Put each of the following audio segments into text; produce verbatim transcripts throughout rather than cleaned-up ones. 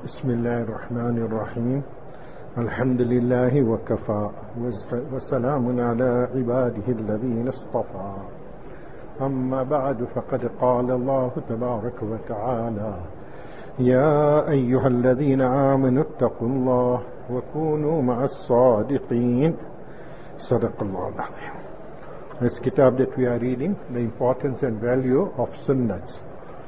بسم الله الرحمن الرحيم الحمد لله وكفى وسلام على عباده الذين اصطفى أما بعد فقد قال الله تبارك وتعالى يا أيها الذين آمنوا اتقوا الله وكونوا مع الصادقين صدق الله العظيم. This kitab that we are reading, the importance and value of sunnats.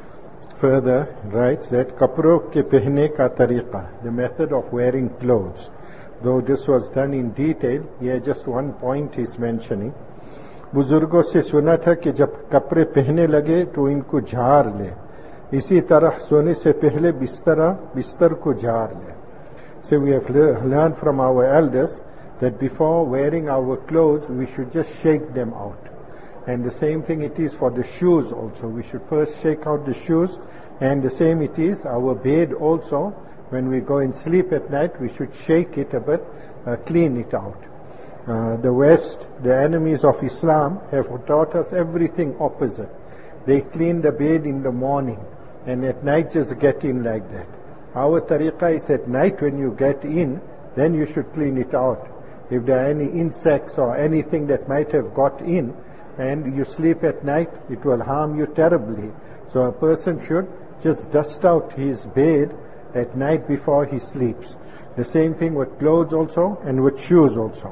Further writes that kapro ke pehne ka tariqa, the method of wearing clothes. Though this was done in detail, here just one point is mentioning. बुजुर्गों से सुना था कि जब कपड़े पहने लगे तो इनको झाड़ ले, इसी तरह सोने से पहले बिस्तरा बिस्तर को झाड़ ले. So we have learned from our elders that before wearing our clothes we should just shake them out. And the same thing it is for the shoes also. We should first shake out the shoes, and the same it is our bed also. When we go and sleep at night, we should shake it a bit, uh, clean it out. Uh, the West, the enemies of Islam, have taught us everything opposite. They clean the bed in the morning, and at night just get in like that. Our tariqah is at night when you get in, then you should clean it out. If there are any insects or anything that might have got in, and you sleep at night, it will harm you terribly. So a person should just dust out his bed at night before he sleeps. The same thing with clothes also and with shoes also.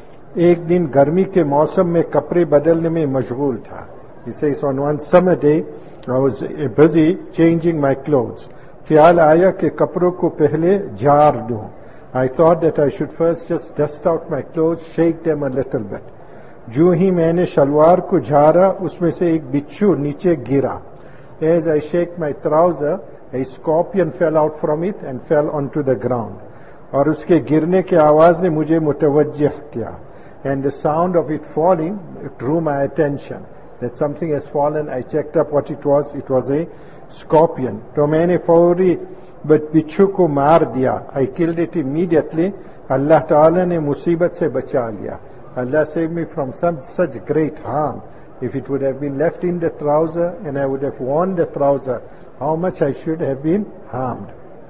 एक दिन गर्मी के मौसम में कपड़े बदलने में मशगूल था. He says, on one summer day, I was busy changing my clothes. ख्याल आया कि कपड़ों को पहले झाड़ दूं. I thought that I should first just dust out my clothes, shake them a little bit. जो ही मैंने शलवार को झाड़ा, उसमें से एक बिच्छू नीचे गिरा. As I shake my trouser, a scorpion fell out from it and fell onto the ground. और उसके गिरने की आवाज ने मुझे मुतवज्जिह किया. And the sound of it falling drew my attention. That something has fallen. I checked up what it was. It was a scorpion. तो मैंने फौरी बिच्छू को मार दिया. I killed it immediately. अल्लाह ताला ने मुसीबत से बचा लिया. Allah saved me from some such great harm. If it would have been left in the trouser and I would have worn the trouser, how much I should have been harmed.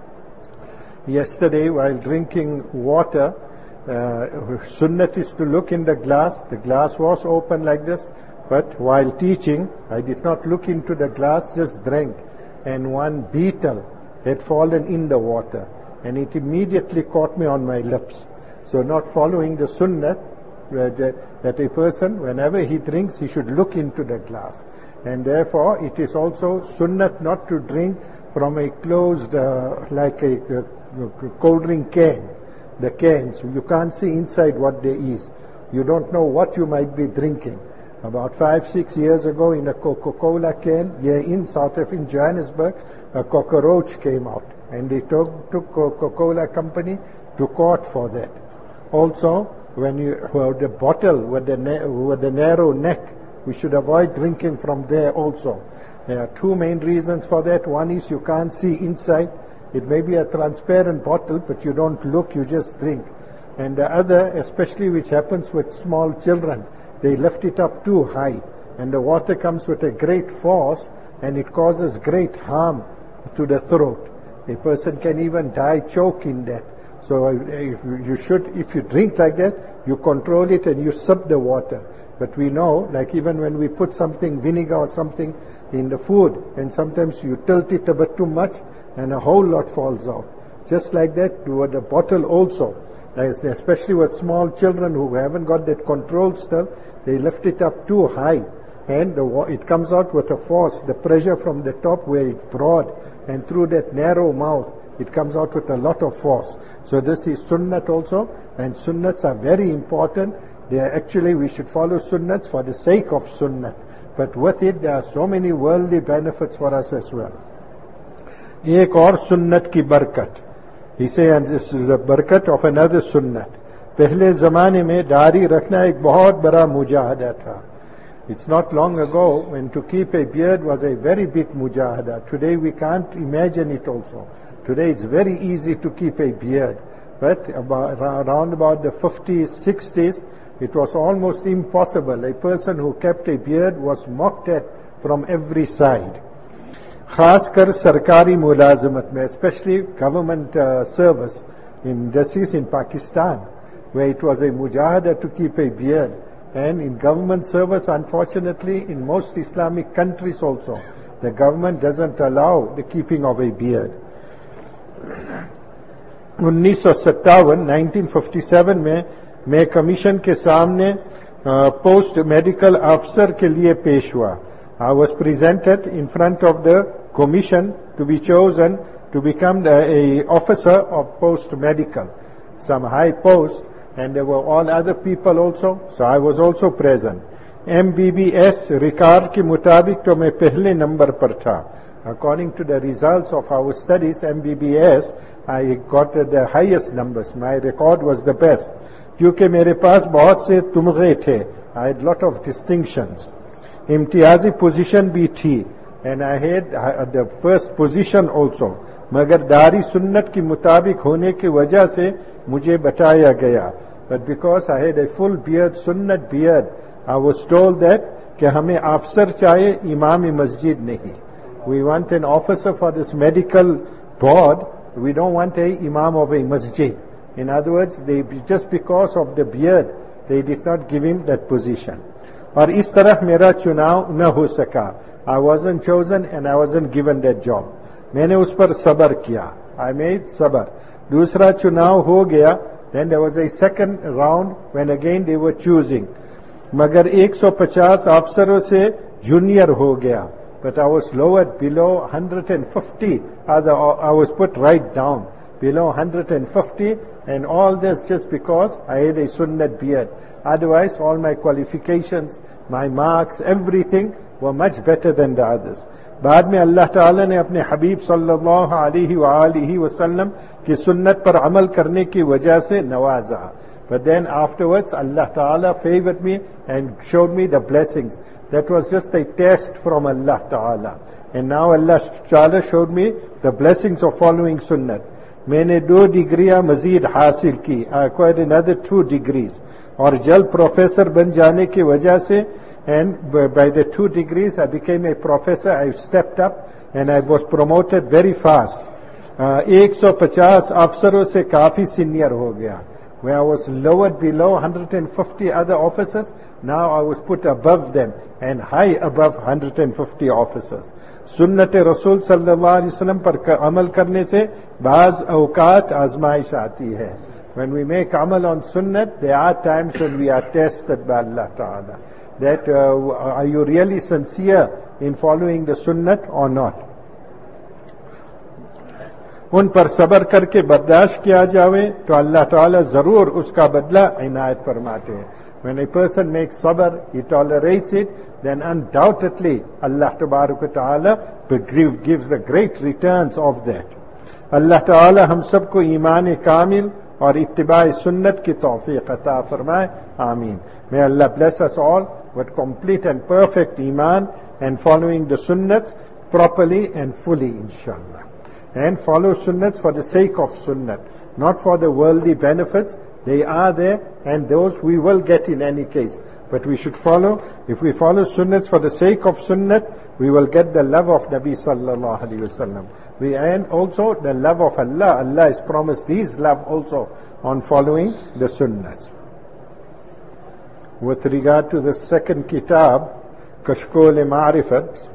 Yesterday, while drinking water, uh, sunnat is to look in the glass. The glass was open like this, but while teaching, I did not look into the glass, just drank. And one beetle had fallen in the water, and it immediately caught me on my lips. So not following the sunnat, that a person, whenever he drinks, he should look into the glass. And therefore, it is also sunnat not to drink from a closed, uh, like a, a cold drink can. The cans, you can't see inside what there is. You don't know what you might be drinking. About five, six years ago, in a Coca-Cola can, here in South Africa, in Johannesburg, a cockroach came out. And they took, took Coca-Cola company to court for that. Also, when you have the bottle with the, with the narrow neck, we should avoid drinking from there also. There are two main reasons for that. One is you can't see inside. It may be a transparent bottle, but you don't look, you just drink. And the other, especially which happens with small children, they lift it up too high, and the water comes with a great force, and it causes great harm to the throat. A person can even die, choke in that. So you should, if you drink like that, you control it and you sip the water. But we know, like even when we put something, vinegar or something in the food, and sometimes you tilt it a bit too much and a whole lot falls out. Just like that, with the bottle also. Especially with small children who haven't got that control still, they lift it up too high. And the, it comes out with a force, the pressure from the top where it's broad, and through that narrow mouth, it comes out with a lot of force. So this is sunnat also, and sunnats are very important. They are actually, we should follow sunnats for the sake of sunnat. But with it, there are so many worldly benefits for us as well. Ek aur sunnat ki barakat. He says, this is the barakat of another sunnat. Pehle zamane mein dari rakhna ek bahut bada mujahada tha. It's not long ago when to keep a beard was a very big mujahada. Today we can't imagine it also. Today it's very easy to keep a beard. But about, around about the fifties, sixties, it was almost impossible. A person who kept a beard was mocked at from every side. खासकर सरकारी मुलाजमत में, especially government uh, service in disease in Pakistan, where it was a mujahada to keep a beard. And in government service, unfortunately, in most Islamic countries also, the government doesn't allow the keeping of a beard. उन्नीस सौ सत्तावन nineteen fifty seven में मैं commission के सामने post medical अफसर के लिए पेश हुआ. I was presented in front of the commission to be chosen to become the, a officer of post medical, some high post, and there were all other people also, so I was also present. M B B S record के मुताबिक तो मैं पहले number पर था. According to the results of our studies, M B B S, I got the highest numbers. My record was the best. क्योंकि मेरे पास बहुत से तुमगे थे. I had lot of distinctions. इम्तियाजी पोजीशन भी थी. And I had uh, the first position also. मगर दारी सुन्नत की मुताबिक होने की वजह से मुझे बताया गया. But because I had a full beard, sunnat beard, I was told that कि हमें अफसर चाहिए, इमाम मस्जिद नहीं. We want an officer for this medical board. We don't want a imam of a masjid. In other words, they just because of the beard, they did not give him that position. और इस तरह मेरा चुनाव न हो सका. I wasn't chosen and I wasn't given that job. मैंने उस पर सबर किया. I made सबर. दूसरा चुनाव हो गया. Then there was a second round when again they were choosing. मगर एक सौ पचास अफसरों से जूनियर हो गया. But I was lowered below one hundred fifty. Other, I was put right down below one hundred fifty, and all this just because I had a sunnat beard. Otherwise, all my qualifications, my marks, everything were much better than the others. बाद में अल्लाह ताला ने अपने हबीब सल्लल्लाहु अलैहि वालिहि वसल्लम की सुन्नत पर अमल करने की वजह से नवाजा. But then afterwards, Allah Ta'ala favored me and showed me the blessings. That was just a test from Allah Ta'ala. And now Allah Ta'ala showed me the blessings of following Sunnat. मैंने दो डिग्रियां मजीद हासिल की. I acquired another two degrees. और जल्द professor बन जाने की वजह से, and by the two degrees I became a professor. I stepped up and I was promoted very fast. एक सौ पचास अफसरों से काफी सीनियर हो गया. Where I was lowered below one hundred fifty other officers, now I was put above them and high above one hundred fifty officers. सुन्नत रसूल सल्लल्लाहु अलैहि वसल्लम पर अमल करने से बाज औकात आजमाइश आती है. When we make amal on sunnat, there are times when we are tested by Allah Ta'ala. That uh, are you really sincere in following the sunnat or not? उन पर सबर करके बर्दाश्त किया जावे तो अल्लाह ताला जरूर उसका बदला इनायत फरमाते हैं. When a person makes sabr, he tolerates it, then undoubtedly Allah Ta'ala gives the great returns of that. Allah Ta'ala हम सबको ईमान कामिल और इत्तिबा सुन्नत की तौफीक अता फरमाए. आमीन. May Allah bless us all with complete and perfect iman and following the sunnats properly and fully, inshallah. And follow sunnats for the sake of sunnat, not for the worldly benefits. They are there, and those we will get in any case. But we should follow, if we follow sunnats for the sake of sunnat, we will get the love of Nabi sallallahu alaihi wasallam. We and also the love of Allah. Allah has promised His love also on following the sunnats. With regard to the second kitab, Kashkol-e-Ma'rifat,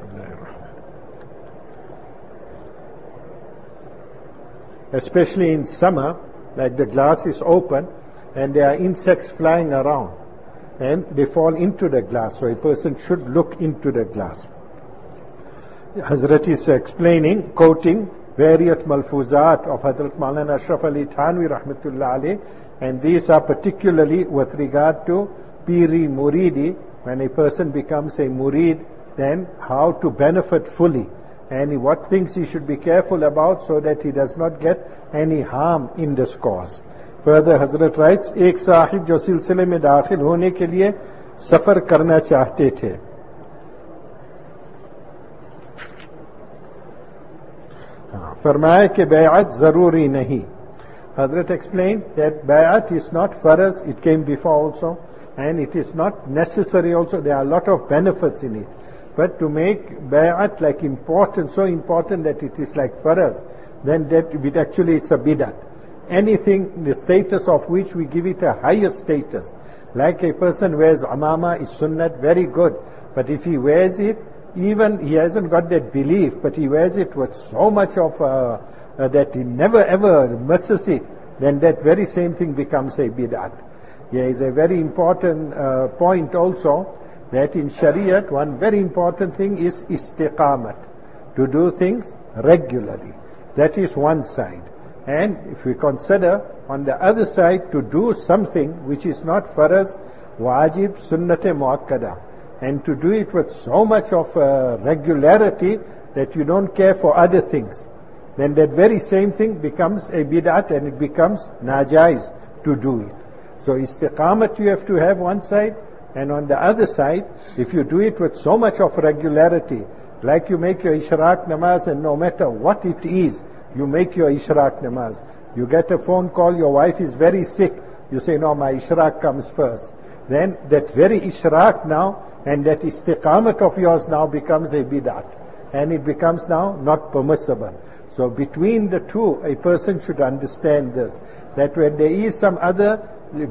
especially in summer, like the glass is open and there are insects flying around and they fall into the glass, so a person should look into the glass. Hazrat is explaining, quoting various malfuzat of Hazrat Maulana Ashraf Ali Thanwi rahmatullah alayh, and these are particularly with regard to Piri Muridi. When a person becomes a murid, then how to benefit fully, and what things he should be careful about so that he does not get any harm in this cause. Further, Hazrat writes, एक साहिब जो सिलसिले में दाखिल होने के लिए सफर करना चाहते थे, फरमाया कि बैअत जरूरी नहीं. Hazrat explained that bay'at is not faraz, it came before also, and it is not necessary also. There are a lot of benefits in it. But to make bay'at like important, so important that it is like faraz, then that it actually it's a bid'at. Anything, the status of which we give it a higher status. Like a person wears amama is sunnat, very good. But if he wears it, even he hasn't got that belief, but he wears it with so much of uh, uh, that he never ever misses it, then that very same thing becomes a bid'at. There is a very important uh, point also, that in Shariat, one very important thing is istiqamat, to do things regularly. That is one side. And if we consider on the other side to do something which is not faraz, wajib, sunnat-e muakkada, and to do it with so much of uh, regularity that you don't care for other things, then that very same thing becomes a bid'at and it becomes najaiz to do it. So istiqamat you have to have one side, and on the other side, if you do it with so much of regularity, like you make your ishraq namaz, and no matter what it is, you make your ishraq namaz. You get a phone call, your wife is very sick, you say, no, my ishraq comes first. Then that very ishraq now, and that istiqamat of yours now becomes a bid'at, and it becomes now not permissible. So between the two, a person should understand this, that when there is some other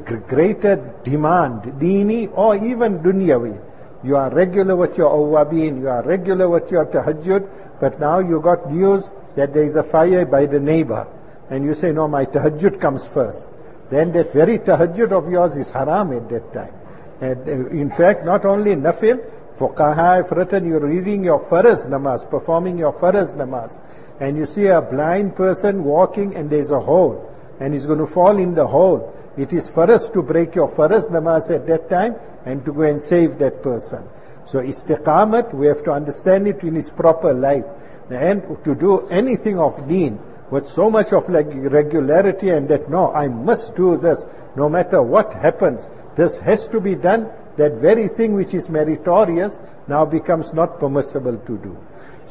greater demand, dini or even dunyawi, you are regular with your awwabin, you are regular with your tahajjud, but now you got news that there is a fire by the neighbor, and you say, no, my tahajjud comes first. Then that very tahajjud of yours is haram at that time. And in fact, not only nafil, fuqaha have written, you're reading your faraz namaz, performing your faraz namaz, and you see a blind person walking and there's a hole, and he's going to fall in the hole. It is faraz to break your faraz namaz at that time and to go and save that person. So istiqamat, we have to understand it in its proper light. And to do anything of deen with so much of like regularity and that, no, I must do this, no matter what happens, this has to be done, that very thing which is meritorious now becomes not permissible to do.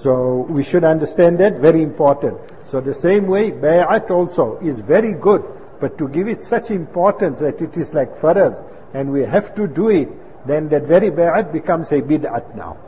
So we should understand that, very important. So the same way, bay'at also is very good, but to give it such importance that it is like faraz, and we have to do it, then that very bay'at becomes a bid'at now.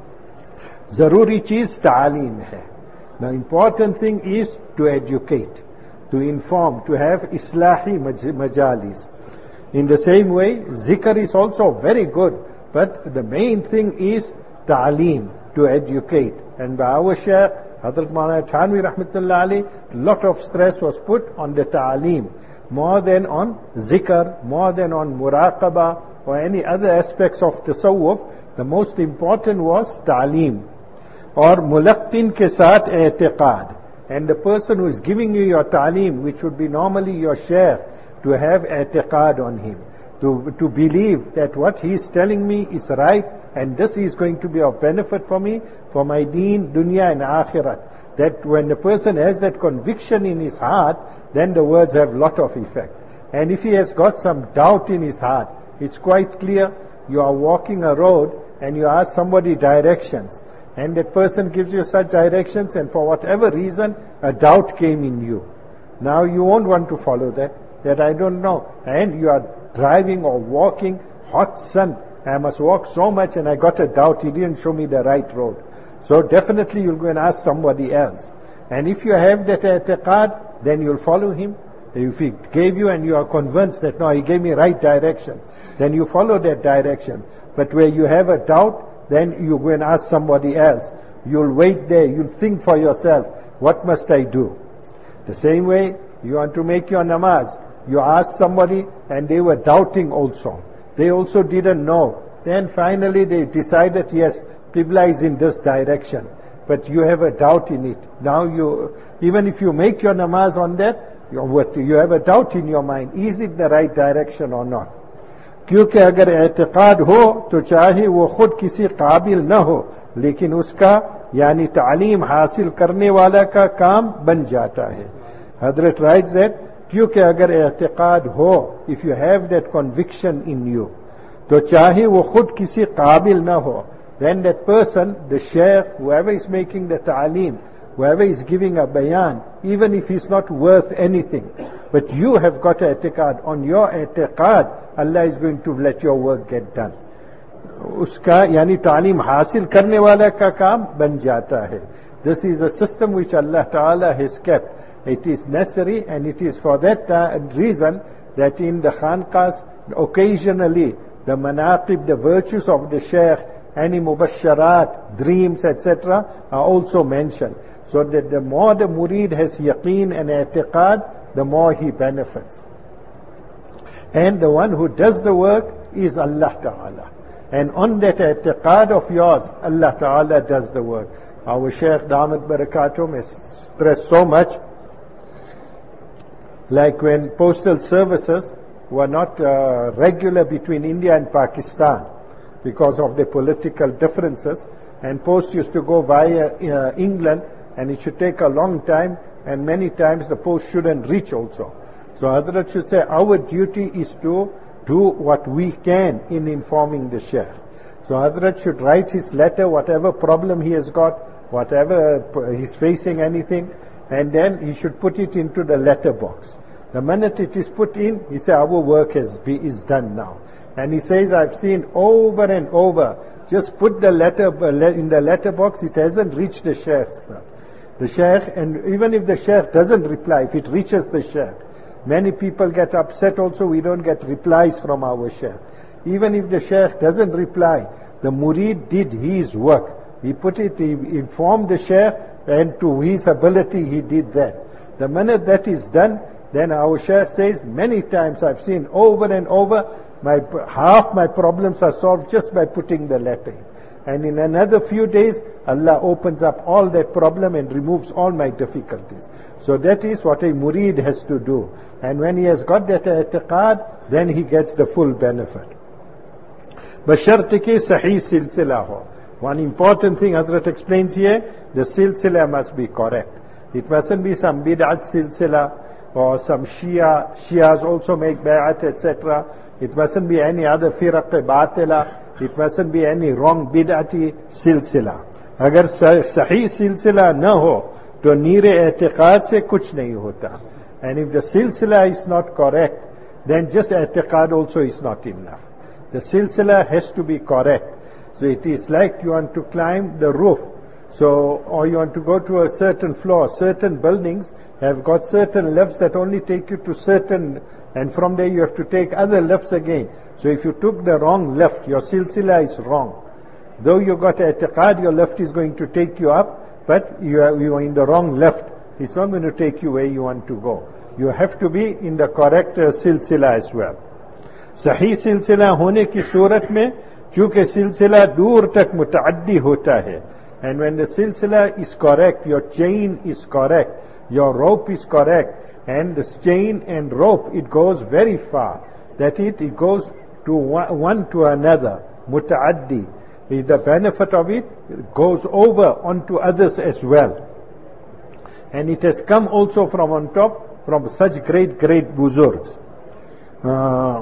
Zaruri cheez ta'aleem hai. The important thing is to educate, to inform, to have islahi majalis. In the same way, zikr is also very good, but the main thing is ta'aleem, to educate. And by our Shaykh, Hazrat Maulana Thanvi Rahmatullah Alayhi, lot of stress was put on the ta'aleem, more than on zikr, more than on muraqabah or any other aspects of tasawwuf. The most important was ta'aleem. Or mulaqqin ke saath i'tiqad. And the person who is giving you your ta'aleem, which would be normally your shaykh, to have i'tiqad on him, to, to believe that what he is telling me is right, and this is going to be of benefit for me, for my deen, dunya and akhirat. That when the person has that conviction in his heart, then the words have lot of effect. And if he has got some doubt in his heart, it's quite clear, you are walking a road and you ask somebody directions, and that person gives you such directions, and for whatever reason a doubt came in you. Now you won't want to follow that, that I don't know. And you are driving or walking, hot sun, I must walk so much and I got a doubt, he didn't show me the right road. So definitely you'll go and ask somebody else. And if you have that i'tiqad, then you'll follow him. If he gave you and you are convinced that no, he gave me right direction, then you follow that direction. But where you have a doubt, then you go and ask somebody else. You'll wait there, you'll think for yourself, what must I do? The same way, you want to make your namaz, you ask somebody and they were doubting also. They also didn't know. Then finally they decided, yes, Qibla is in this direction, but you have a doubt in it. Now you, even if you make your namaz on that, you have a doubt in your mind, is it the right direction or not? क्योंकि अगर एतकाद हो तो चाहे वो खुद किसी काबिल न हो, लेकिन उसका यानी तालीम हासिल करने वाला का काम बन जाता है. Hazrat writes that, क्योंकि अगर एतकाद हो, if you have that conviction in you, तो चाहे वो खुद किसी काबिल न हो, then that person, the shaykh, whoever is making the ta'aleem, whoever is giving a bayan, even if he's not worth anything, but you have got a i'tiqad, on your i'tiqad, Allah is going to let your work get done. उसका यानी तालीम हासिल करने वाला का काम बन जाता है. This is a system which Allah Ta'ala has kept. It is necessary and it is for that uh, reason that in the khanqahs occasionally the manaqib, the virtues of the Shaykh, any mubasharat, dreams, et cetera are also mentioned. So that the more the murid has yaqeen and i'tiqad, the more he benefits. And the one who does the work is Allah Ta'ala. And on that i'tiqad of yours, Allah Ta'ala does the work. Our Shaykh Damat Barakatum has stressed so much, like when postal services were not uh, regular between India and Pakistan because of the political differences, and post used to go via uh, England, and it should take a long time, and many times the post shouldn't reach also. So Hazrat should say, our duty is to do what we can in informing the Shaykh. So Hazrat should write his letter, whatever problem he has got, whatever he's facing anything, and then he should put it into the letter box. The minute it is put in, he says, our work has be, is done now. And he says, I've seen over and over, just put the letter in the letter box, it hasn't reached the Shaykh. The Shaykh, and even if the Shaykh doesn't reply, if it reaches the Shaykh, many people get upset also, we don't get replies from our Shaykh. Even if the Shaykh doesn't reply, the murid did his work. He put it, he informed the Shaykh, and to his ability he did that. The minute that is done, then our Shaykh says, many times I've seen over and over, my half my problems are solved just by putting the letter in. And in another few days, Allah opens up all that problem and removes all my difficulties. So that is what a murid has to do. And when he has got that i'tiqad, then he gets the full benefit. Bashart ke sahih silsila ho. One important thing Hazrat explains here, the silsila must be correct. It mustn't be some bid'at silsila, or some Shia, Shias also make bay'at, et cetera. It mustn't be any other firaq batila. It mustn't be any wrong bid'ati silsila. Agar sahih silsila na ho, to neere i'tiqad se kuch nahi hota. And if the silsila is not correct, then just i'tiqad also is not enough. The silsila has to be correct. So it is like you want to climb the roof. So, or you want to go to a certain floor. Certain buildings have got certain lifts that only take you to certain, and from there you have to take other lifts again. So if you took the wrong lift, your silsila is wrong. Though you got i'tiqad, your lift is going to take you up, but you are, you are in the wrong lift. It's not going to take you where you want to go. You have to be in the correct uh, silsila as well. Sahih silsila hone ki surat mein, chunke silsila dur tak mutaaddi hota hai. And when the silsila is correct, your chain is correct, your rope is correct, and the chain and rope, it goes very far. That it, it goes to one, one to another. Mutaaddi is the benefit of it, it goes over onto others as well. And it has come also from on top, from such great, great buzurgs. Uh,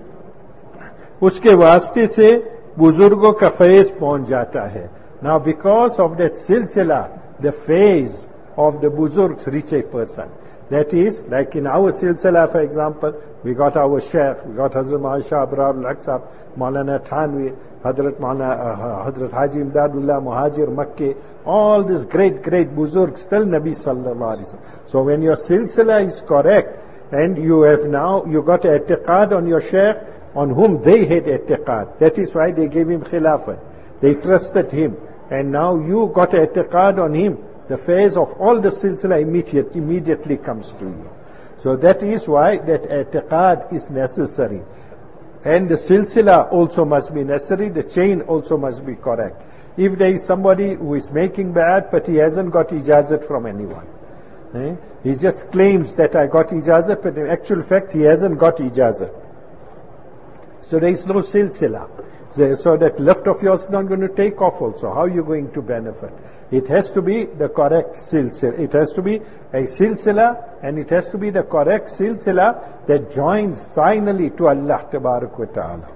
उसके वास्ते से बुजुर्गों का फैज पहुंच जाता है. Now because of that silsila, the phase of the buzurgs reach a person. That is, like in our silsila, for example, we got our Shaykh, we got Hazrat Maulana Shah Abrar al-Aqsab, Maulana Thanwi, Hazrat Maulana, uh, Hazrat Haji Imdadullah Muhajir Makki, all these great, great buzurgs, still Nabi Sallallahu Alaihi Wasallam. So when your silsila is correct, and you have now, you got i'tiqad on your Shaykh, on whom they had i'tiqad. That is why they gave him khilafat. They trusted him. And now you got i'tiqad on him. The phase of all the silsila immediate, immediately comes to you. So that is why that i'tiqad is necessary. And the silsila also must be necessary. The chain also must be correct. If there is somebody who is making bad, but he hasn't got ijazat from anyone. Eh? He just claims that I got ijazat, but in actual fact he hasn't got ijazat. So there is no silsila. So that lift of yours is not going to take off also. How are you going to benefit? It has to be the correct silsila. It has to be a silsila, and it has to be the correct silsila that joins finally to Allah Tabarak wa Ta'ala.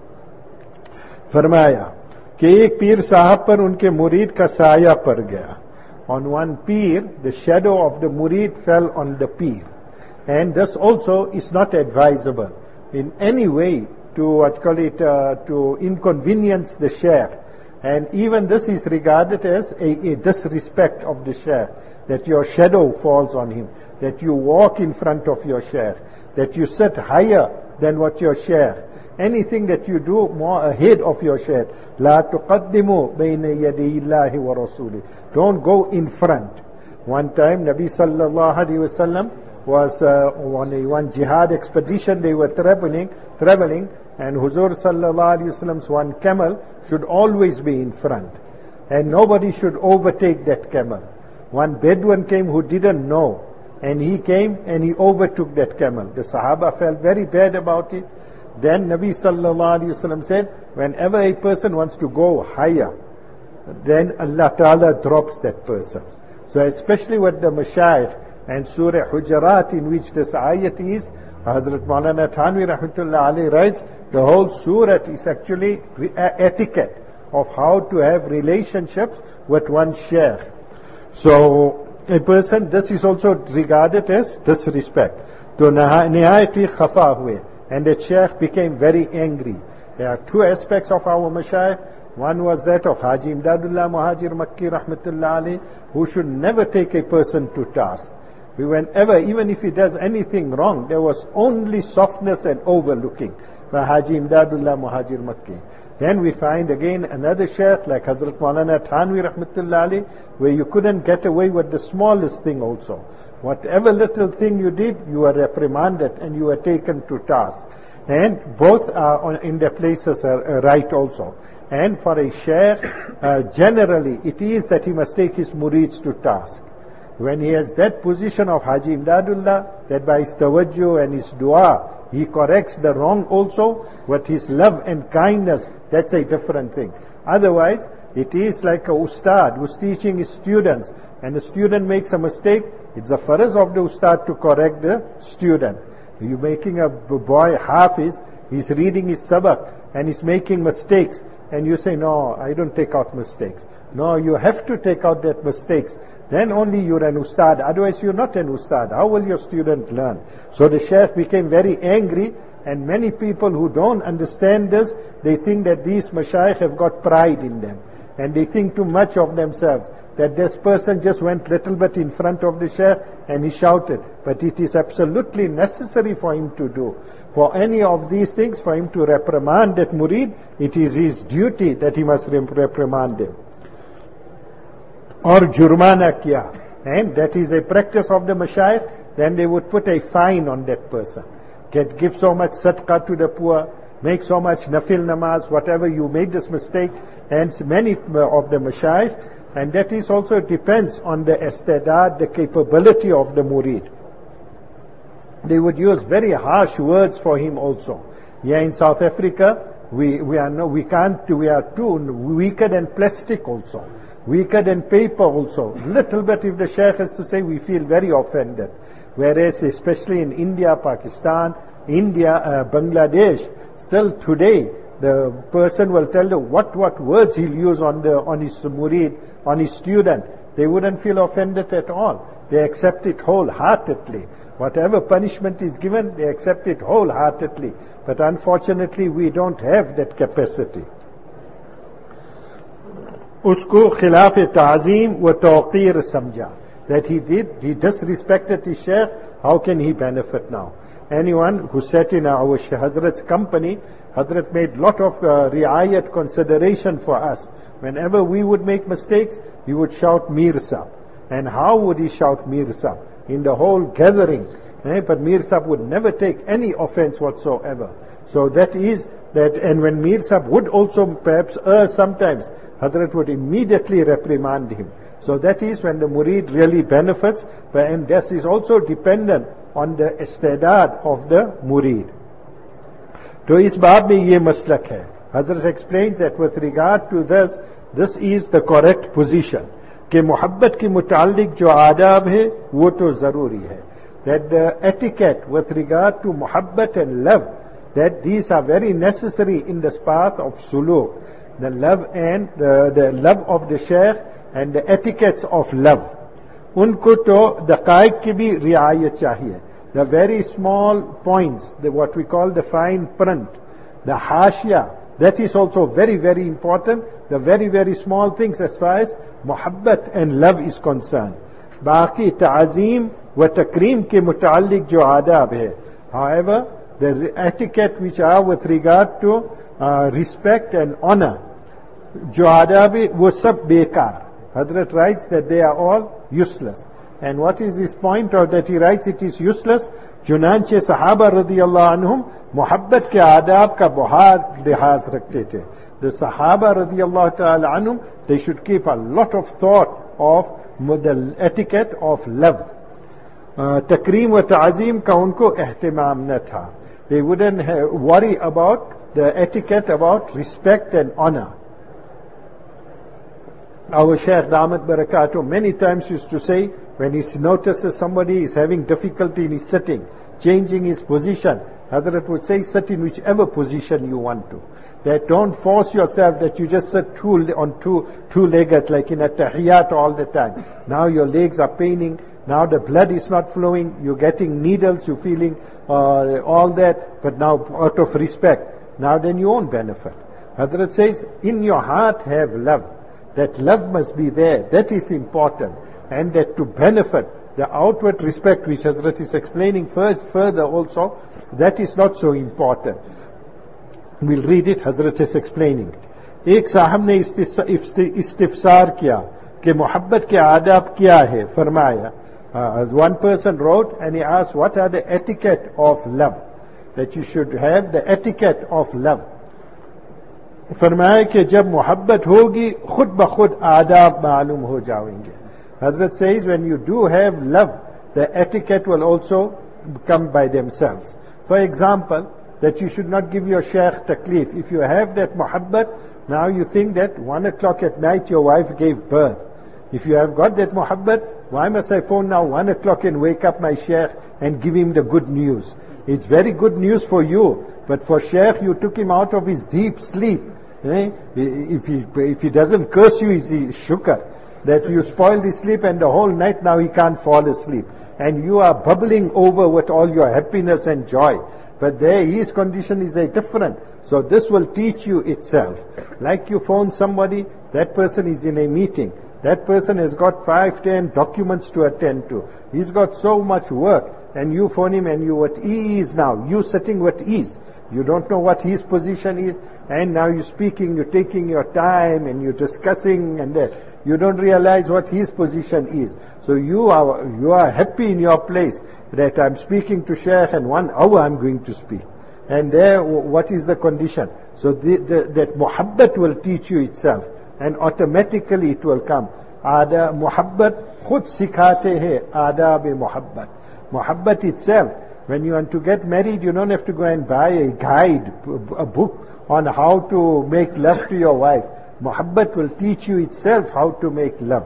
फरमाया कि एक पीर साहब पर उनके मुरीद का साया पड़ गया. On one peer, the shadow of the murid fell on the peer. And this also is not advisable. In any way, to what call it, uh, to inconvenience the sheikh. And even this is regarded as a, a disrespect of the sheikh, that your shadow falls on him, that you walk in front of your sheikh, that you sit higher than what your sheikh. Anything that you do more ahead of your sheikh. La tuqaddimu bayna yadi Allahi wa rasuli. Don't go in front. One time, Nabi sallallahu alaihi wasallam was uh, on a one jihad expedition. They were traveling, traveling, and Huzur sallallahu alaihi wasallam's one camel should always be in front, and nobody should overtake that camel. One Bedouin came who didn't know, and he came and he overtook that camel. The Sahaba felt very bad about it. Then Nabi sallallahu alaihi wasallam said, whenever a person wants to go higher, then Allah Ta'ala drops that person. So especially with the Mashayikh and Surah Hujarat, in which this ayat is, Hazrat Maulana Thanvi Rahmatullah Alayhi writes, the whole surah is actually etiquette of how to have relationships with one sheikh. So a person, this is also regarded as disrespect. To nihayati khafa hue. And the sheikh became very angry. There are two aspects of our mashayikh. One was that of Haji Imdadullah Muhajir Makki Rahmatullah Alayhi, who should never take a person to task. Whenever, even if he does anything wrong, there was only softness and overlooking by Haji Imdadullah Muhajir Makki. Then we find again another sheikh like Hazrat Maulana Thanvi Rahmatullah Alayhi, where you couldn't get away with the smallest thing also. Whatever little thing you did, you were reprimanded and you were taken to task. And both are on, in their places are, uh, right also. And for a sheikh, uh, generally it is that he must take his murids to task. When he has that position of Haji Imdadullah, that by his tawajjuh and his dua, he corrects the wrong also, with his love and kindness, that's a different thing. Otherwise, it is like a ustad who's teaching his students, and the student makes a mistake, it's the faraz of the ustad to correct the student. You're making a boy hafiz, he's reading his sabak, and he's making mistakes, and you say, no, I don't take out mistakes. No, you have to take out that mistakes. Then only you're an ustad. Otherwise you're not an ustad. How will your student learn? So the sheikh became very angry, and many people who don't understand this, they think that these mashayikh have got pride in them. And they think too much of themselves. That this person just went little bit in front of the sheikh and he shouted. But it is absolutely necessary for him to do. For any of these things, for him to reprimand that murid, it is his duty that he must reprimand him. Or jurmana kiya. And that is a practice of the mashayikh. Then they would put a fine on that person. Get, give so much sadaqah to the poor, make so much nafil namaz, whatever, you made this mistake. And many of the mashayikh, and that is also depends on the istidad, the capability of the murid. They would use very harsh words for him also. Here in South Africa, we, we are no, we can't, we are too weaker than plastic also. Weaker than paper also. Little bit if the sheikh has to say, we feel very offended. Whereas especially in India, Pakistan, India, uh, Bangladesh, still today, the person will tell you what, what words he'll use on the, on his murid, on his student. They wouldn't feel offended at all. They accept it wholeheartedly. Whatever punishment is given, they accept it wholeheartedly. But unfortunately, we don't have that capacity. Usko khilaf ta'zim wa tawqir samjha. That he did, he disrespected his sheikh, how can he benefit now? Anyone who sat in our Hazrat's company, Hazrat made lot of uh, riayat consideration for us. Whenever we would make mistakes, he would shout Mir Sahib. And how would he shout Mir Sahib? In the whole gathering. Eh? But Mir Sahib would never take any offense whatsoever. So that is that, and when Mir Sahib would also perhaps err sometimes, Hazrat would immediately reprimand him. So that is when the murid really benefits, and this is also dependent on the istidad of the murid. To is baab mein ye maslak hai. Hazrat explains that with regard to this, this is the correct position. Ke muhabbat ki mutaalliq jo adab hai, wo to zaruri hai. That the etiquette with regard to muhabbat and love, that these are very necessary in this path of suluk. The love and the, the love of the sheikh and the etiquettes of love. Unko to daqaiq ki bhi riayat chahiye. The very small points, the, what we call the fine print, The hashya, that is also very, very important. The very, very small things as far as muhabbat and love is concerned. Baaqi ta'azim wa takreem ke muta'alliq jo adab hai. However, the etiquette which are with regard to uh, respect and honor, jo adab hai, wo sab bekar. Hazrat writes that they are all useless. And what is his point out that he writes it is useless? चुनांचे सहाबा रदियल्लाहु अन्हुम मोहब्बत के आदाब का बहुत लिहाज रखते थे. The Sahaba radiallahu ta'ala anhum, they should keep a lot of thought of the etiquette of love. Takreem wa ta'azim ka unko ihtimam na tha. They wouldn't have, worry about the etiquette, about respect and honor. Our Shaykh Damat Barakatuh many times used to say, when he notices somebody is having difficulty in his sitting, changing his position, Hazrat would say, sit in whichever position you want to. That don't force yourself that you just sit two, on two, two-legged like in a tahiyyat all the time. Now your legs are paining, now the blood is not flowing, you're getting needles, you're feeling uh, all that, but now out of respect, now then you won't benefit. Hazrat says, in your heart have love. That love must be there, that is important. And that to benefit, the outward respect which Hazrat is explaining first, further also, that is not so important. We'll read it, Hazrat is explaining. एक साहब ने इस्तिफसार किया कि मोहब्बत के आदाब क्या है, फरमाया. As one person wrote and he asked, what are the etiquette of love? That you should have the etiquette of love. फरमाया कि जब मोहब्बत होगी खुद ब खुद आदाब मालूम हो जाएंगे. Hazrat says, when you do have love, the etiquette will also come by themselves. For example, that you should not give your shaykh taklif. If you have that muhabbat, now you think that one o'clock at night your wife gave birth. If you have got that muhabbat, why must I phone now one o'clock and wake up my shaykh and give him the good news? It's very good news for you, but for shaykh you took him out of his deep sleep. Eh? If he, if he doesn't curse you, is he shukar? That you spoiled his sleep and the whole night now he can't fall asleep. And you are bubbling over with all your happiness and joy. But there his condition is a different. So this will teach you itself. Like you phone somebody, that person is in a meeting. That person has got five, ten documents to attend to. He's got so much work. And you phone him and you at ease now. You sitting with ease. You don't know what his position is. And now you're speaking, you're taking your time and you're discussing and that. You don't realize what his position is. So you are, you are happy in your place that I'm speaking to Shaykh and one hour I'm going to speak. And there, what is the condition? So the, the, that muhabbat will teach you itself. And automatically it will come. Ada muhabbat khud sikhate hai adab muhabbat. Muhabbat itself, when you want to get married, you don't have to go and buy a guide, a book on how to make love to your wife. Muhabbat will teach you itself how to make love.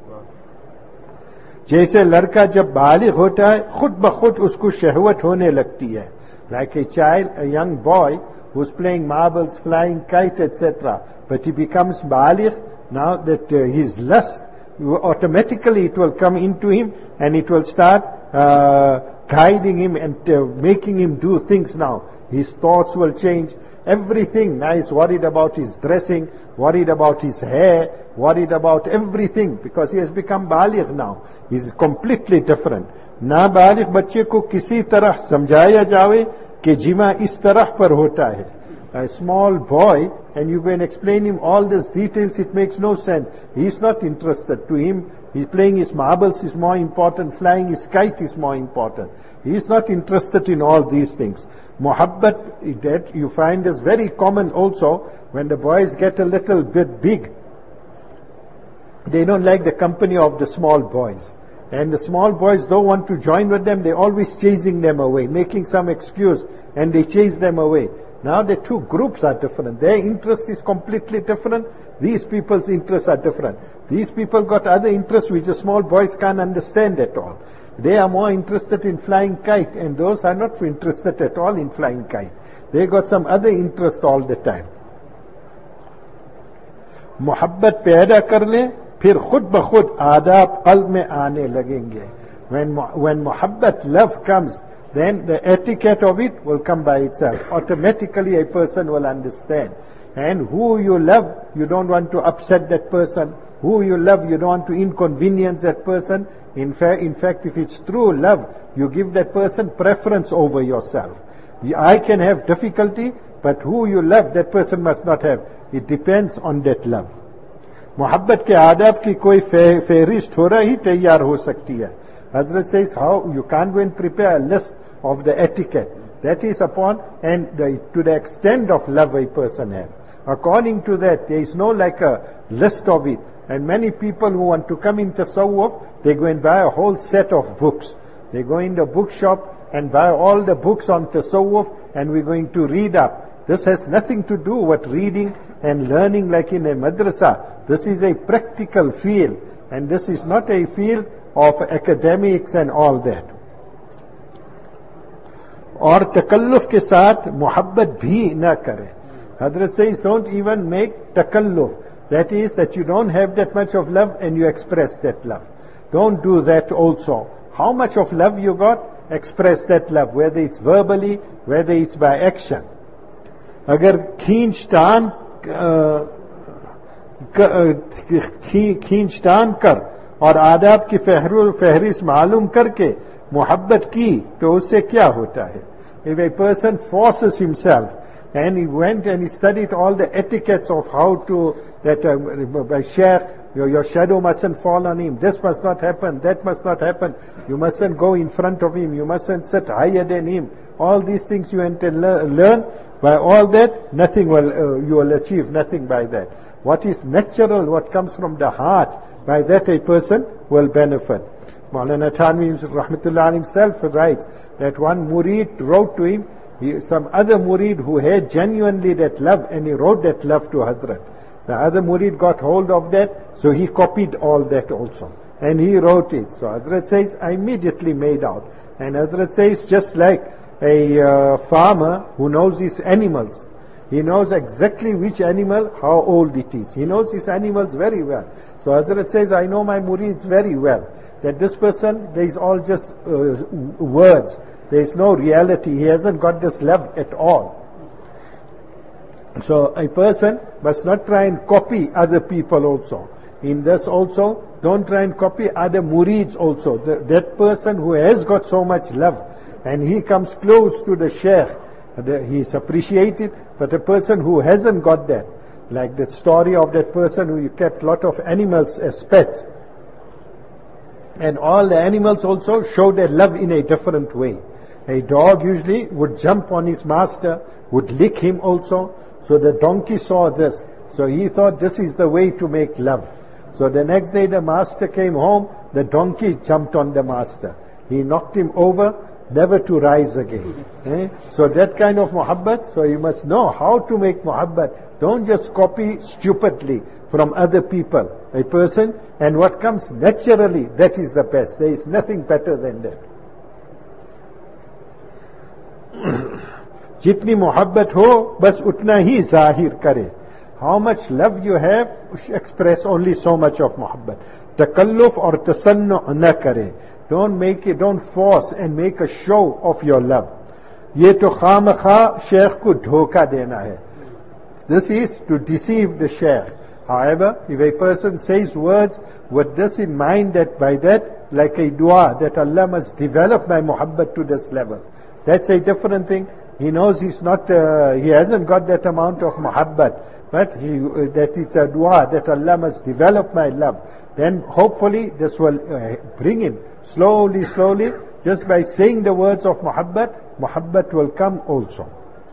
जैसे लड़का जब बालिग होता है खुद ब खुद उसको शहवत होने लगती है. Like a child, a young boy who's playing marbles, flying kite, et cetera. But he becomes baligh, now that uh, his lust, automatically it will come into him and it will start uh, guiding him and uh, making him do things now. His thoughts will change. Everything. Now he's worried about his dressing, worried about his hair, worried about everything because he has become baligh now. He's completely different. ना बालिग बच्चे को किसी तरह समझाया जावे कि जिमा इस तरह पर होता है. A small boy, and you go and explain him all these details, it makes no sense. He's not interested. To him, he's playing his marbles is more important, flying his kite is more important. He's not interested in all these things. Muhabbat, that you find is very common also when the boys get a little bit big. They don't like the company of the small boys. And the small boys don't want to join with them, they're always chasing them away, making some excuse, and they chase them away. Now the two groups are different. Their interest is completely different. These people's interests are different. These people got other interests which the small boys can't understand at all. They are more interested in flying kite, and those are not interested at all in flying kite. They got some other interest all the time. Muhabbat पैदा कर ले, फिर खुद ब खुद आदाब qalb में आने लगेंगे. When when muhabbat, love comes, then the etiquette of it will come by itself. Automatically a person will understand. And who you love, you don't want to upset that person. Who you love, you don't want to inconvenience that person. In, fa- in fact, if it's true love, you give that person preference over yourself. I can have difficulty, but who you love, that person must not have. It depends on that love. मोहब्बत के आदाब की कोई फेहरिस्त हो रही तैयार हो सकती है. Hazrat says how you can't go and prepare a list of the etiquette. That is upon and the, to the extent of love a person has. According to that, there is no like a list of it. And many people who want to come in tasawwuf, they go and buy a whole set of books. They go in the bookshop and buy all the books on tasawwuf, and we're going to read up. This has nothing to do with reading and learning like in a madrasa. This is a practical field, and this is not a field of academics and all that. और तकल्लुफ के साथ मोहब्बत भी न करें. Hazrat says don't even make takalluf. That is that you don't have that much of love and you express that love. Don't do that also. How much of love you got, express that love, whether it's verbally, whether it's by action. अगर खींचतान खींचतान कर और आदाब की फहरिस्त मालूम करके मोहब्बत की तो उससे क्या होता है? If a person forces himself and he went and he studied all the etiquettes of how to, that uh, by sheikh, your, your shadow mustn't fall on him, this must not happen, that must not happen, you mustn't go in front of him, you mustn't sit higher than him, all these things you went and le- learn, by all that, nothing will, uh, you will achieve nothing by that. What is natural, what comes from the heart, by that a person will benefit. Maulana Thanvi Rahmatullah himself writes that one murid wrote to him, he, some other murid who had genuinely that love, and he wrote that love to Hazrat. The other murid got hold of that, so he copied all that also. And he wrote it. So Hazrat says, I immediately made out. And Hazrat says, just like a uh, farmer who knows his animals, he knows exactly which animal, how old it is. He knows his animals very well. So Hazrat says, I know my murids very well. That this person, there is all just uh, words. There is no reality. He hasn't got this love at all. So a person must not try and copy other people also. In this also, don't try and copy other murids also. The, that person who has got so much love and he comes close to the sheikh, he is appreciated. But a person who hasn't got that, like the story of that person who kept lot of animals as pets, and all the animals also show their love in a different way. A dog usually would jump on his master, would lick him also. So the donkey saw this. So he thought this is the way to make love. So the next day the master came home, the donkey jumped on the master. He knocked him over, never to rise again. Eh? So that kind of muhabbat, so you must know how to make muhabbat. Don't just copy stupidly from other people, a person, and what comes naturally, that is the best. There is nothing better than that. जितनी मोहब्बत हो बस उतना ही जाहिर करे. How much love you have, express only so much of मोहब्बत. तकल्लुफ और तसन्नु न करे. Don't make it, don't force and make a show of your love. ये तो खामखा शेख को धोखा देना है. This is to deceive the sheikh. However, if a person says words with this in mind, that by that, like a dua, that Allah must develop my muhabbat to this level, that's a different thing. He knows he's not, uh, he hasn't got that amount of muhabbat, but he, uh, that it's a dua that Allah must develop my love. Then hopefully this will uh, bring him slowly, slowly, just by saying the words of muhabbat, muhabbat will come also.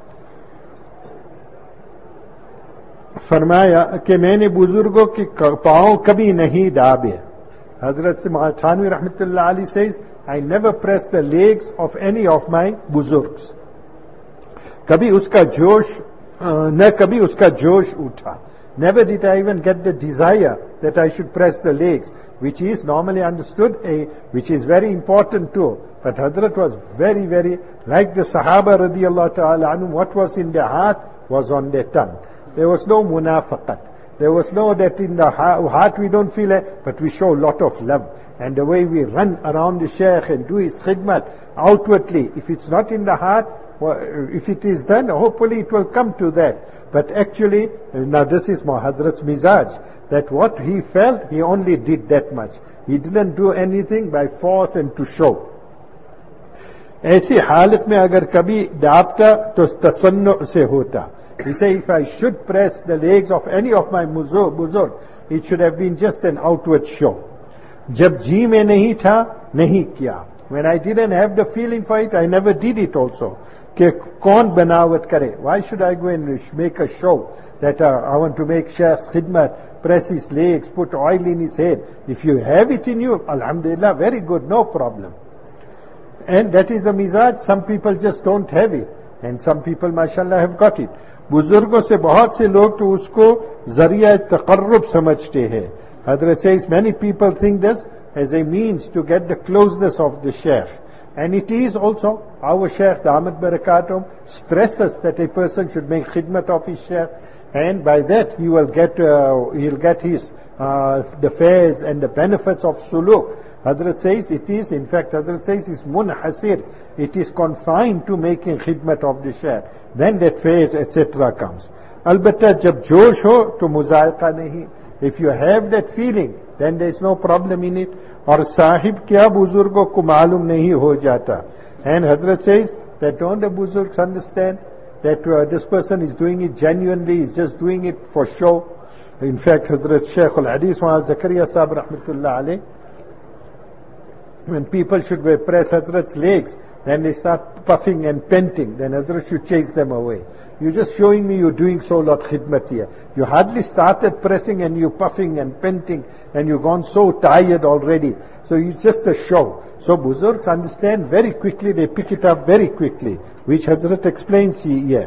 फरमाया कि मैंने बुजुर्गों के पांव कभी नहीं दाबे. Hazrat Thanvi Rahmatullah Ali says, I never press the legs of any of my buzurgs. कभी उसका जोश न कभी उसका जोश उठा. Never did I even get the desire that I should press the legs, which is normally understood, a, which is very important too. But Hazrat was very, very, like the Sahaba radiallahu ta'ala anhum, what was in their heart was on their tongue. There was no munafaqat. There was no that in the heart we don't feel it, but we show a lot of love. And the way we run around the Shaykh and do his khidmat outwardly, if it's not in the heart, well, if it is done, hopefully it will come to that. But actually, now this is my Hazrat's mizaj, that what he felt, he only did that much. He didn't do anything by force and to show. ऐसी हालत में अगर कभी दाबता तो तसन्नु से होता. He said, if I should press the legs of any of my buzurg, it should have been just an outward show. जब जी में नहीं था, नहीं किया. When I didn't have the feeling for it, I never did it also. कि कौन बनावट करे? Why should I go and make a show that uh, I want to make Shaykh's khidmat, press his legs, put oil in his head? If you have it in you, alhamdulillah, very good, no problem. And that is a mizaj. Some people just don't have it. And some people, mashallah, have got it. बुजुर्गों से बहुत से लोग तो उसको जरिया तकर्रुब समझते हैं. Hazrat says many people think this as a means to get the closeness of the Shaykh. And it is also, our Shaykh, Damat Barakatum, stresses that a person should make khidmat of his Shaykh. And by that he will get, uh, he'll get his, uh, the fares and the benefits of suluk. Hazrat says it is, in fact, Hazrat says it's munhasir. It is confined to making khidmat of the Shaykh. Then that phase, et cetera comes. Albatta, jab josh ho, to muzaiqa nahi. If you have that feeling, then there is no problem in it. Or sahib kya buzurgo ko malum nahi ho jata. And Hazrat says that don't the buzurgs understand that uh, this person is doing it genuinely, is just doing it for show. In fact, Hazrat Shaykh al-Hadith wa Zakaria Sahib rahmatullah alayh, when people should press Hazrat's legs, then they start puffing and panting, then Hazrat should chase them away. You're just showing me you're doing so lot khidmat here. You hardly started pressing and you're puffing and panting and you've gone so tired already. So it's just a show. So Buzurgs understand very quickly, they pick it up very quickly, which Hazrat explains here.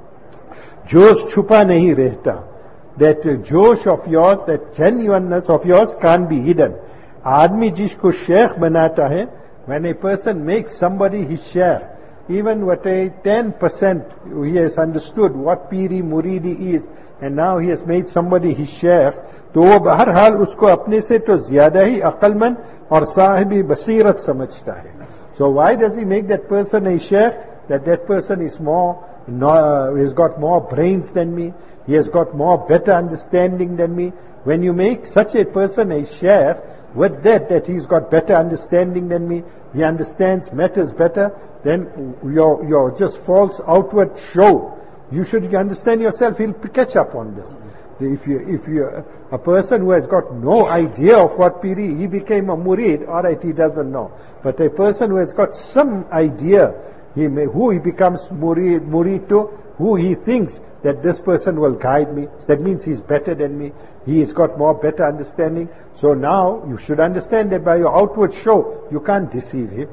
Josh chupa nahi rehta. That uh, josh of yours, that genuineness of yours can't be hidden. आदमी जिसको शेख बनाता है, when a person makes somebody his sheikh, even what a ten percent he has understood what piri muridi is, and now he has made somebody his sheikh, तो वो बहरहाल उसको अपने से तो ज्यादा ही अक्लमंद और साहिबी बसीरत समझता है. So why does he make that person a sheikh? That that person is more, no, he's got more brains than me, he has got more better understanding than me. When you make such a person a sheikh, with that, that he's got better understanding than me, he understands matters better, then your, your just false outward show, you should understand yourself, he'll catch up on this. If you, if you, a person who has got no idea of what piri, he became a murid, alright, he doesn't know. But a person who has got some idea, he may, who he becomes murid, murid to, who he thinks that this person will guide me, that means he's better than me, he has got more better understanding. So now you should understand that by your outward show you can't deceive him.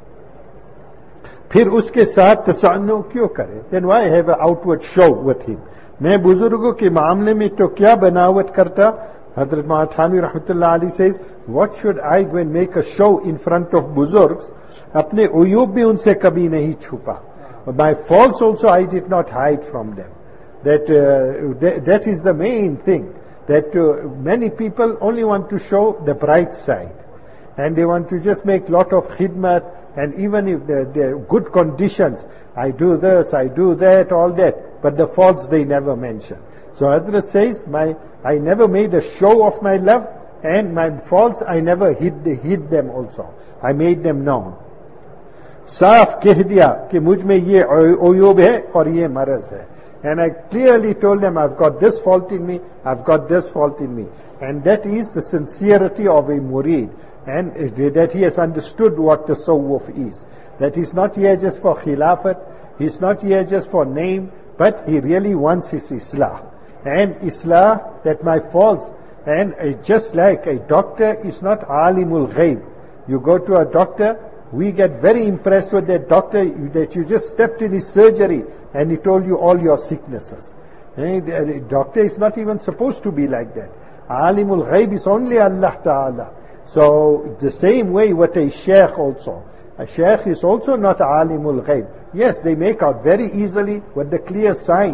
फिर उसके साथ तसन्नु क्यों करे? Then why have an outward show with him? मैं बुजुर्गों के मामले में तो क्या बनावट करता? Hazrat Mahathami rahmatullah ali says, what should I go and make a show in front of buzurgs? अपने उयूब भी उनसे कभी नहीं छुपा. But my faults also I did not hide from them. That uh, th- that is the main thing. That uh, many people only want to show the bright side, and they want to just make lot of khidmat, and even if they're, they're good conditions, I do this, I do that, all that, but the faults they never mention. So Hazrat says, my I never made a show of my love, and my faults I never hid hid them also. I made them known. साफ कह दिया कि मुझ में ये ओयूब है और ये मरज है. And I clearly told them, I've got this fault in me, I've got this fault in me. And that is the sincerity of a murid. And that he has understood what the tasawwuf is. That he's not here just for khilafat, he's not here just for name, but he really wants his islah. And islah, that my faults, and just like a doctor is not alimul ghaib. You go to a doctor, we get very impressed with that doctor, that you just stepped in his surgery and he told you all your sicknesses. And the doctor is not even supposed to be like that. Alimul ghaib is only Allah Ta'ala. So the same way with a sheikh also. A sheikh is also not alimul ghaib. Yes, they make out very easily with the clear signs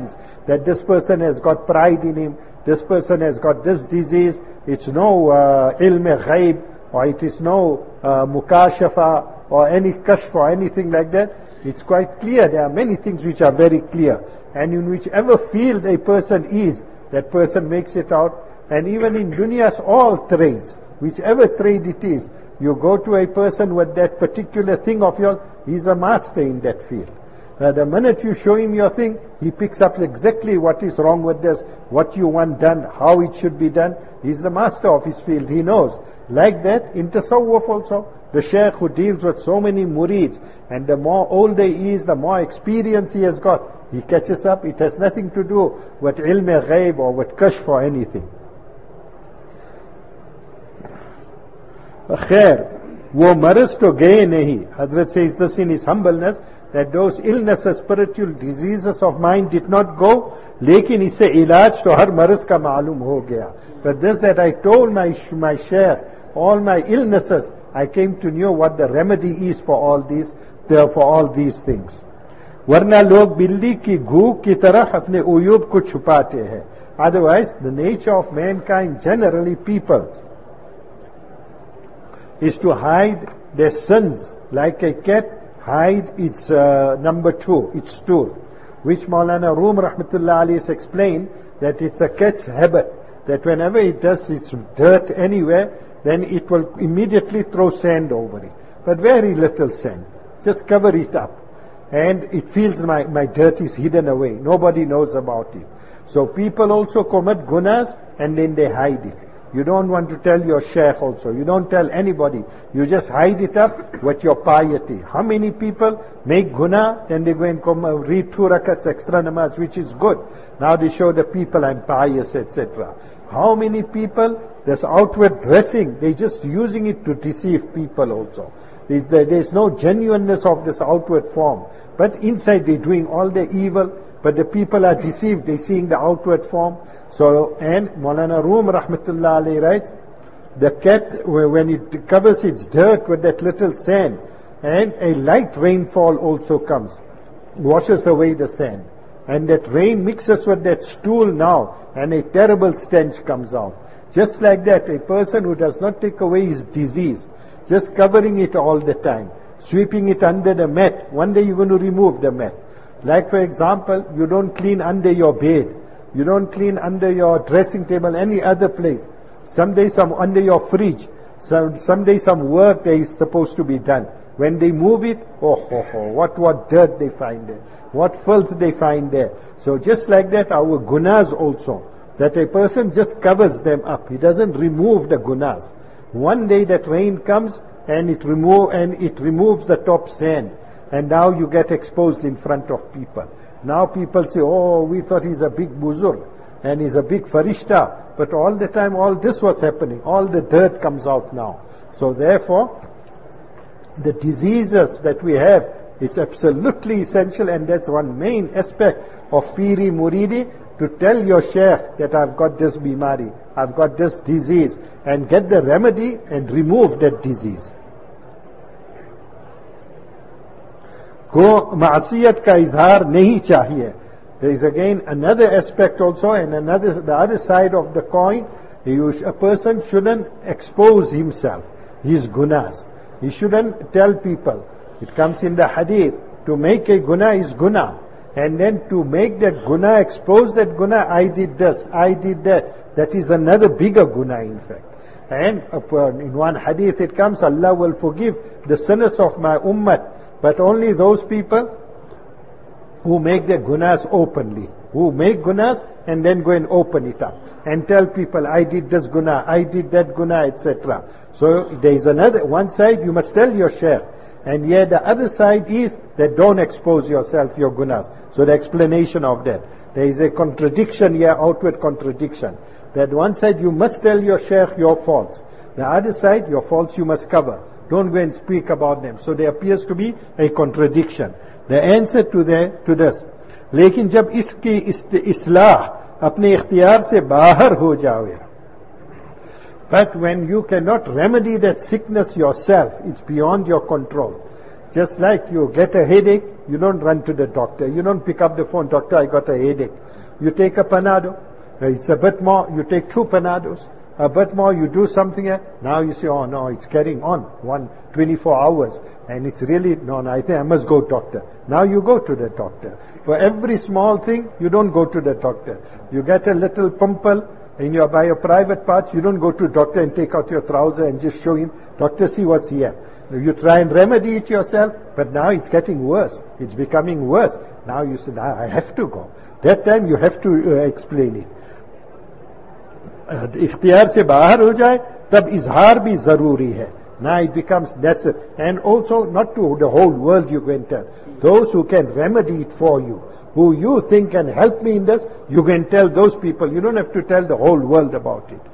that this person has got pride in him, this person has got this disease. It's no uh, ilm ghaib, or it is no uh, mukashafa, or any kashf, or anything like that. It's quite clear. There are many things which are very clear. And in whichever field a person is, that person makes it out. And even in dunyas, all trades, whichever trade it is, you go to a person with that particular thing of yours, he's a master in that field. Uh, the minute you show him your thing, he picks up exactly what is wrong with this, what you want done, how it should be done. He's the master of his field. He knows. Like that, in tasawwuf also, the shaykh who deals with so many murids, and the more older he is, the more experience he has got, he catches up. It has nothing to do with ilm ghaib or with kashf or anything. Khair, wo maraz to gaye nahi. Hazrat says this in his humbleness, that those illnesses, spiritual diseases of mine did not go, lekin isse ilaj to har maraz ka ma'lum ho gaya. But this that I told my, my shaykh, all my illnesses, I came to know what the remedy is for all these, for all these things. Warna log billi ki ghuk ki tarah apne uyub ko chupate hai. Otherwise, the nature of mankind, generally people, is to hide their sins, like a cat hide its uh, number two, its stool, which Maulana Rum rahmatullah alayhi has explained that it's a cat's habit, that whenever it does its dirt anywhere, then it will immediately throw sand over it. But very little sand. Just cover it up. And it feels my, my dirt is hidden away. Nobody knows about it. So people also commit gunas and then they hide it. You don't want to tell your shaykh also. You don't tell anybody. You just hide it up with your piety. How many people make guna, then they go and come, uh, read two rakats extra namaz, which is good. Now they show the people I'm pious, et cetera. How many people, this outward dressing, they're just using it to deceive people also. There's, there's no genuineness of this outward form. But inside they're doing all the evil, but the people are deceived. They're seeing the outward form. So, and Maulana Rum rahmatullah alayhi writes, the cat, when it covers its dirt with that little sand, and a light rainfall also comes, washes away the sand. And that rain mixes with that stool now, and a terrible stench comes out. Just like that, a person who does not take away his disease, just covering it all the time, sweeping it under the mat, one day you're going to remove the mat. Like for example, you don't clean under your bed, you don't clean under your dressing table, any other place. Someday some under your fridge, some, someday some work that is supposed to be done. When they move it, oh, oh, oh, what, what dirt they find there, what filth they find there. So just like that, our gunas also, that a person just covers them up. He doesn't remove the gunas. One day that rain comes and it remove and it removes the top sand, and now you get exposed in front of people. Now people say, oh, we thought he's a big buzurg and he's a big farishta, but all the time all this was happening. All the dirt comes out now. So therefore, the diseases that we have, it's absolutely essential, and that's one main aspect of Piri Muridi, to tell your sheikh that I've got this bimari, I've got this disease, and get the remedy and remove that disease. Ko ma'asiyat ka izhar nahi chahiye. There is again another aspect also, and another, the other side of the coin. You, a person shouldn't expose himself, his gunas. He shouldn't tell people. It comes in the hadith, to make a guna is guna. And then to make that guna, expose that guna, I did this, I did that. That is another bigger guna in fact. And in one hadith it comes, Allah will forgive the sinners of my ummah, but only those people who make their gunas openly. Who make gunas and then go and open it up. And tell people, I did this guna, I did that guna, et cetera. So there is another, one side you must tell your shaykh. And yet the other side is that don't expose yourself, your gunas. So the explanation of that. There is a contradiction here, outward contradiction. That one side you must tell your shaykh your faults. The other side, your faults you must cover. Don't go and speak about them. So there appears to be a contradiction. The answer to, the, to this. लेकिन जब इसकी इस्लाह अपने इख्तियार से बाहर हो जाए, but when you cannot remedy that sickness yourself, it's beyond your control. Just like you get a headache, you don't run to the doctor. You don't pick up the phone, doctor, I got a headache. you take a Panado. It's a bit more, you take two Panados. A bit more, you do something. Now you say, oh no, it's carrying on one twenty-four hours, and it's really no, no. I think I must go doctor. Now you go to the doctor. For every small thing, you don't go to the doctor. You get a little pimple in your by your private parts. You don't go to doctor and take out your trouser and just show him, doctor, see what's here. You try and remedy it yourself, but now it's getting worse. It's becoming worse. Now you say, now I have to go. That time you have to uh, explain it. इख्तियार से बाहर हो जाए तब इजहार भी जरूरी है. Now it becomes necessary, and also not to the whole world you can tell. Those who can remedy it for you, who you think can help me in this, you can tell those people. You don't have to tell the whole world about it.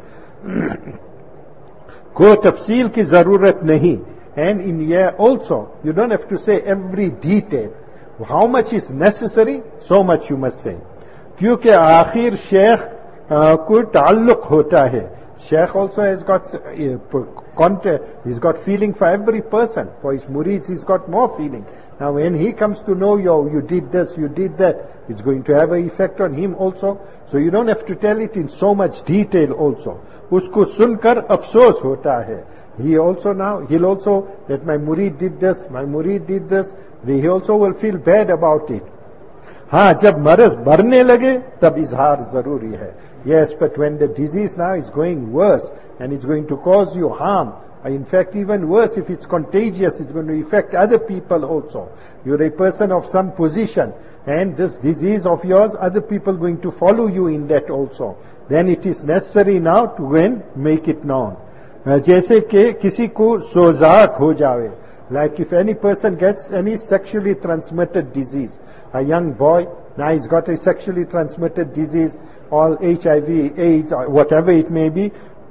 को तफसील की जरूरत नहीं. And in here also, you don't have to say every detail. How much is necessary, so much you must say. क्योंकि आखिर शेख कोई ताल्लुक होता है. Sheikh also has got uh, contact, he's got feeling for every person. For his murids, he's got more feeling. Now when he comes to know you, you did this, you did that, it's going to have an effect on him also. So you don't have to tell it in so much detail also. Usko sunkar afsos hota hai. He also now, he'll also, that my murid did this, my murid did this, he also will feel bad about it. हाँ, जब मरज बढ़ने लगे तब इजहार जरूरी है. Yes, but when the disease now is going worse and it's going to cause you harm, in fact even worse, if it's contagious, it's going to affect other people also. You're a person of some position, and this disease of yours, other people going to follow you in that also. Then it is necessary now to go and make it known. जैसे कि किसी को सोजाक हो जावे, like if any person gets any sexually transmitted disease, a young boy, now he's got a sexually transmitted disease, or H I V, AIDS, or whatever it may be,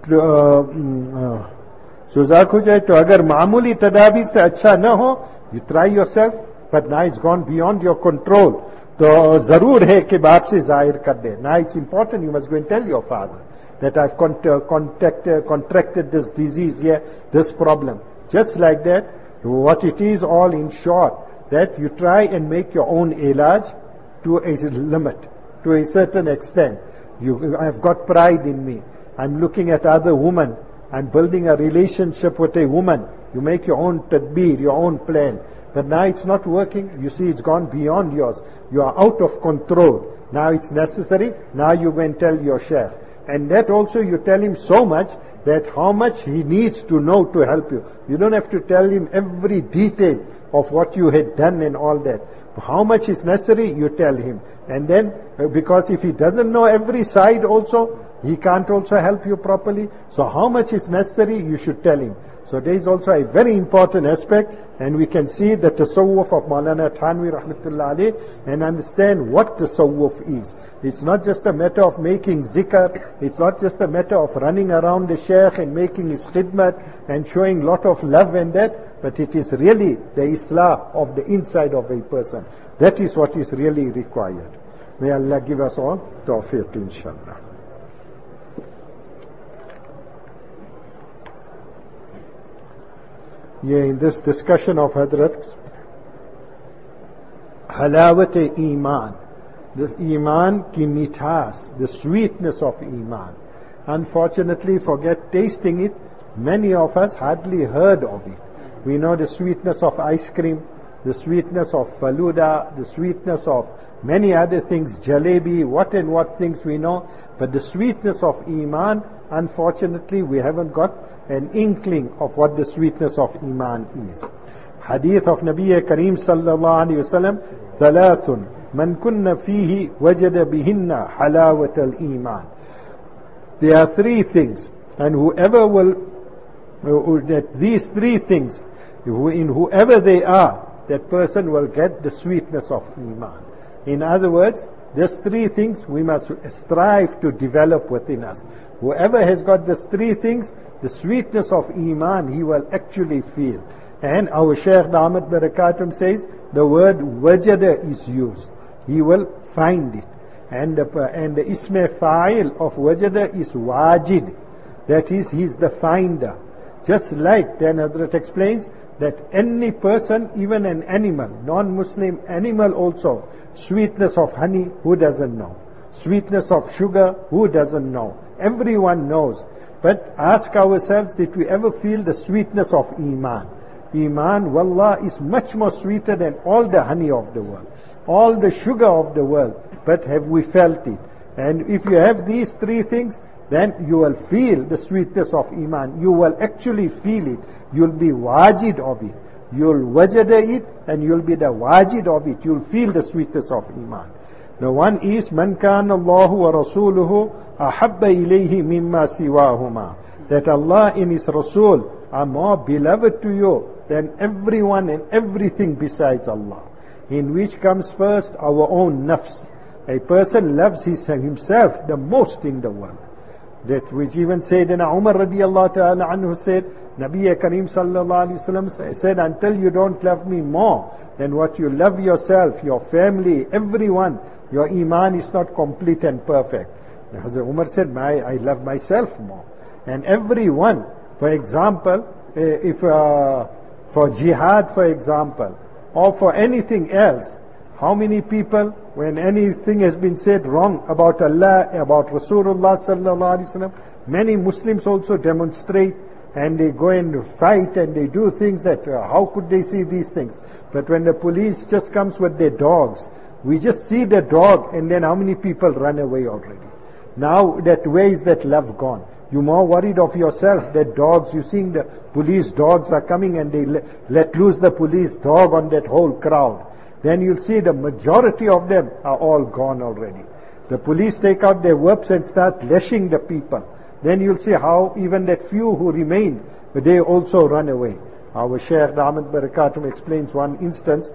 सोजाक हो जाए, तो अगर मामूली तदाबीर से अच्छा न हो, you try yourself, but now it's gone beyond your control, तो जरूर है कि बाप से जाहिर कर दे. Now it's important, you must go and tell your father that I've contacted, contracted this disease here, this problem. Just like that, what it is all in short, that you try and make your own ilaj to a limit, to a certain extent. You, I've got pride in me. I'm looking at other women. I'm building a relationship with a woman. You make your own tadbir, your own plan. But now it's not working. You see, it's gone beyond yours. You are out of control. Now it's necessary. Now you go and tell your sheikh. And that also you tell him so much that how much he needs to know to help you. You don't have to tell him every detail of what you had done and all that. How much is necessary, you tell him. And then, because if he doesn't know every side also, he can't also help you properly. So how much is necessary, you should tell him. So there is also a very important aspect, and we can see the tasawwuf of Maulana Thanwi rahmatullah alayh and understand what tasawwuf is. It's not just a matter of making zikr, it's not just a matter of running around the sheikh and making his khidmat and showing lot of love and that, but it is really the islah of the inside of a person. That is what is really required. May Allah give us all tawfiq, inshallah. Yeah, in this discussion of Hadrat's halawat iman, this iman ki mithas, the sweetness of iman. Unfortunately, forget tasting it, many of us hardly heard of it. We know the sweetness of ice cream, the sweetness of faluda, the sweetness of many other things, jalebi, what and what things we know, but the sweetness of iman, unfortunately, we haven't got an inkling of what the sweetness of iman is. Hadith of Nabi Kareem sallallahu alayhi wa sallam, ثلاث من كن فيه وجد بهن حلاوة الإيمان. There are three things, and whoever will, that these three things, in whoever they are, that person will get the sweetness of iman. In other words, these three things we must strive to develop within us. Whoever has got these three things, the sweetness of iman he will actually feel. And our Shaykh Damat Barakatum says the word wajada is used. He will find it. And the, and the isme fa'il of wajada is wajid. That is, he's the finder. Just like then Hazrat explains that any person, even an animal, non-Muslim animal also, sweetness of honey, who doesn't know? Sweetness of sugar, who doesn't know? Everyone knows. But ask ourselves, did we ever feel the sweetness of Iman? Iman, wallah, is much more sweeter than all the honey of the world, all the sugar of the world. But have we felt it? And if you have these three things, then you will feel the sweetness of Iman. You will actually feel it. You'll be wajid of it. You'll wajada it, and you'll be the wajid of it. You'll feel the sweetness of Iman. The one is, Man kana Allahu wa rasuluhu ahabba ilayhi mimma siwahuma. That Allah and His Rasul are more beloved to you than everyone and everything besides Allah. In which comes first our own nafs. A person loves his, himself the most in the world. That which even Sayyidina Umar radiallahu ta'ala anhu said, Nabi Kareem sallallahu alayhi wa sallam said, until you don't love me more than what you love yourself, your family, everyone, your iman is not complete and perfect. Hazrat Umar said, my, I love myself more. And everyone, for example, if uh, for jihad, for example, or for anything else, how many people, when anything has been said wrong about Allah, about Rasulullah sallallahu alaihi wasallam, many Muslims also demonstrate and they go and fight and they do things that, uh, how could they see these things? But when the police just comes with their dogs, we just see the dog and then how many people run away already? Now that where is that love gone? You're more worried of yourself, that dogs, you're seeing the police dogs are coming and they let loose the police dog on that whole crowd. Then you'll see the majority of them are all gone already. The police take out their whips and start lashing the people. Then you'll see how even that few who remained, they also run away. Our Shaykh Damat Barakatum explains one instance.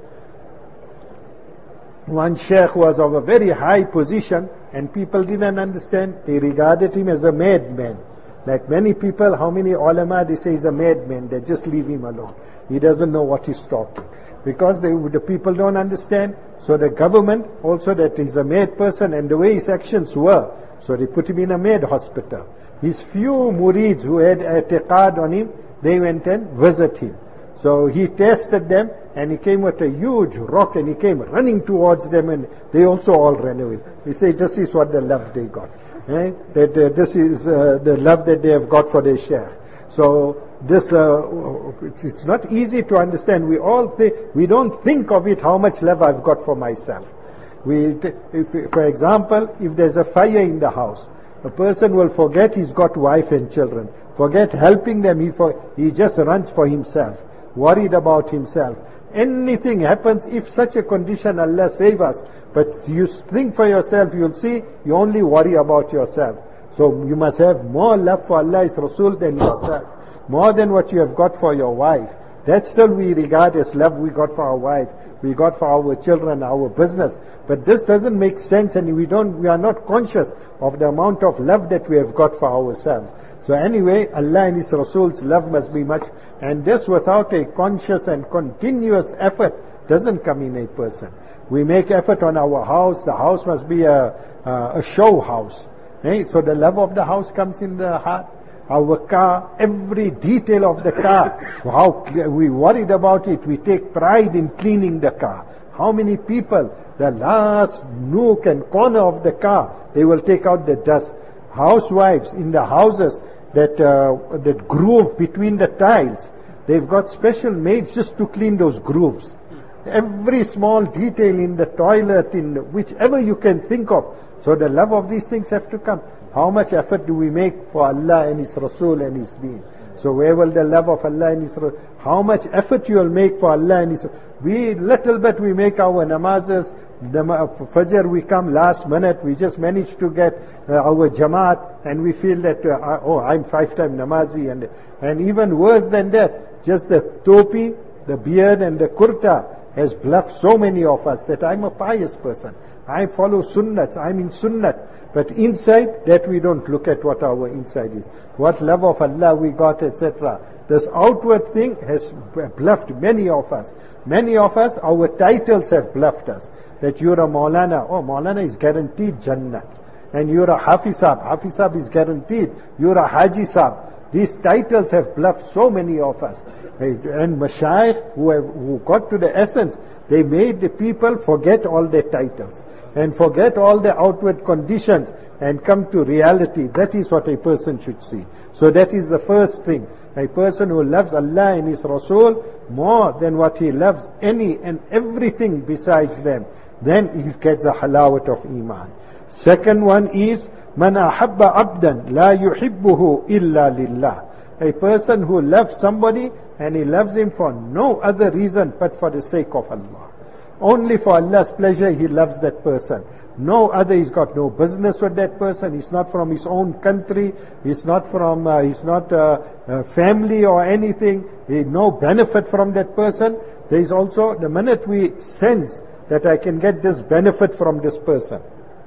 One Shaykh was of a very high position and people didn't understand. They regarded him as a madman. Like many people, how many ulama, they say he's a madman. They just leave him alone. He doesn't know what he's talking. Because they, the people don't understand. So the government also, that he's a mad person and the way his actions were, so they put him in a mad hospital. His few murids who had i'tiqad on him, they went and visited him. So he tested them and he came with a huge rock and he came running towards them and they also all ran away. He said, this is what the love they got. Eh? That uh, this is uh, the love that they have got for their Shaykh. So this, uh, it's not easy to understand. We all think, we don't think of it how much love I've got for myself. We, if, for example, if there's a fire in the house, a person will forget he's got wife and children, forget helping them, he, for, he just runs for himself, worried about himself. Anything happens, if such a condition, Allah save us, but you think for yourself, you'll see, you only worry about yourself. So you must have more love for Allah, His Rasul than yourself. More than what you have got for your wife. That still we regard as love we got for our wife, we got for our children, our business. But this doesn't make sense and we don't, we are not conscious of the amount of love that we have got for ourselves. So anyway, Allah and His Rasul's love must be much, and this without a conscious and continuous effort doesn't come in a person. We make effort on our house, the house must be a, a, a show house. Eh? So the love of the house comes in the heart. Our car, every detail of the car, how we worried about it, we take pride in cleaning the car. How many people, the last nook and corner of the car, they will take out the dust. Housewives in the houses, that uh, that groove between the tiles, they've got special maids just to clean those grooves. Every small detail in the toilet, in whichever you can think of. So the love of these things have to come. How much effort do we make for Allah and His Rasul and His Deen? So where will the love of Allah and His Rasul? How much effort you will make for Allah and His Rasul? We, little bit we make our namazes, the Fajr we come last minute, we just manage to get uh, our Jamaat and we feel that, uh, oh, I'm five time namazi, and, and even worse than that, just the topi, the beard and the kurta has bluffed so many of us that I'm a pious person. I follow sunnats, I'm in sunnat. But inside, that we don't look at what our inside is. What love of Allah we got, et cetera. This outward thing has bluffed many of us. Many of us, our titles have bluffed us. That you're a Maulana. Oh, Maulana is guaranteed Jannah. And you're a Hafizab. Hafizab is guaranteed. You're a Haji Sab. These titles have bluffed so many of us. And Mashayikh who, have, who got to the essence, they made the people forget all their titles. and forget all the outward conditions and come to reality. That is what a person should see. So that is the first thing. A person who loves Allah and His Rasul more than what he loves any and everything besides them, then he gets a halawat of Iman. Second one is, Man ahabba abdan la yuhibbuhu illa lillah. A person who loves somebody and he loves him for no other reason but for the sake of Allah. Only for Allah's pleasure he loves that person. No other, he's got no business with that person. He's not from his own country. He's not from, uh, he's not uh, uh, family or anything. He no benefit from that person. There is also, the minute we sense that I can get this benefit from this person,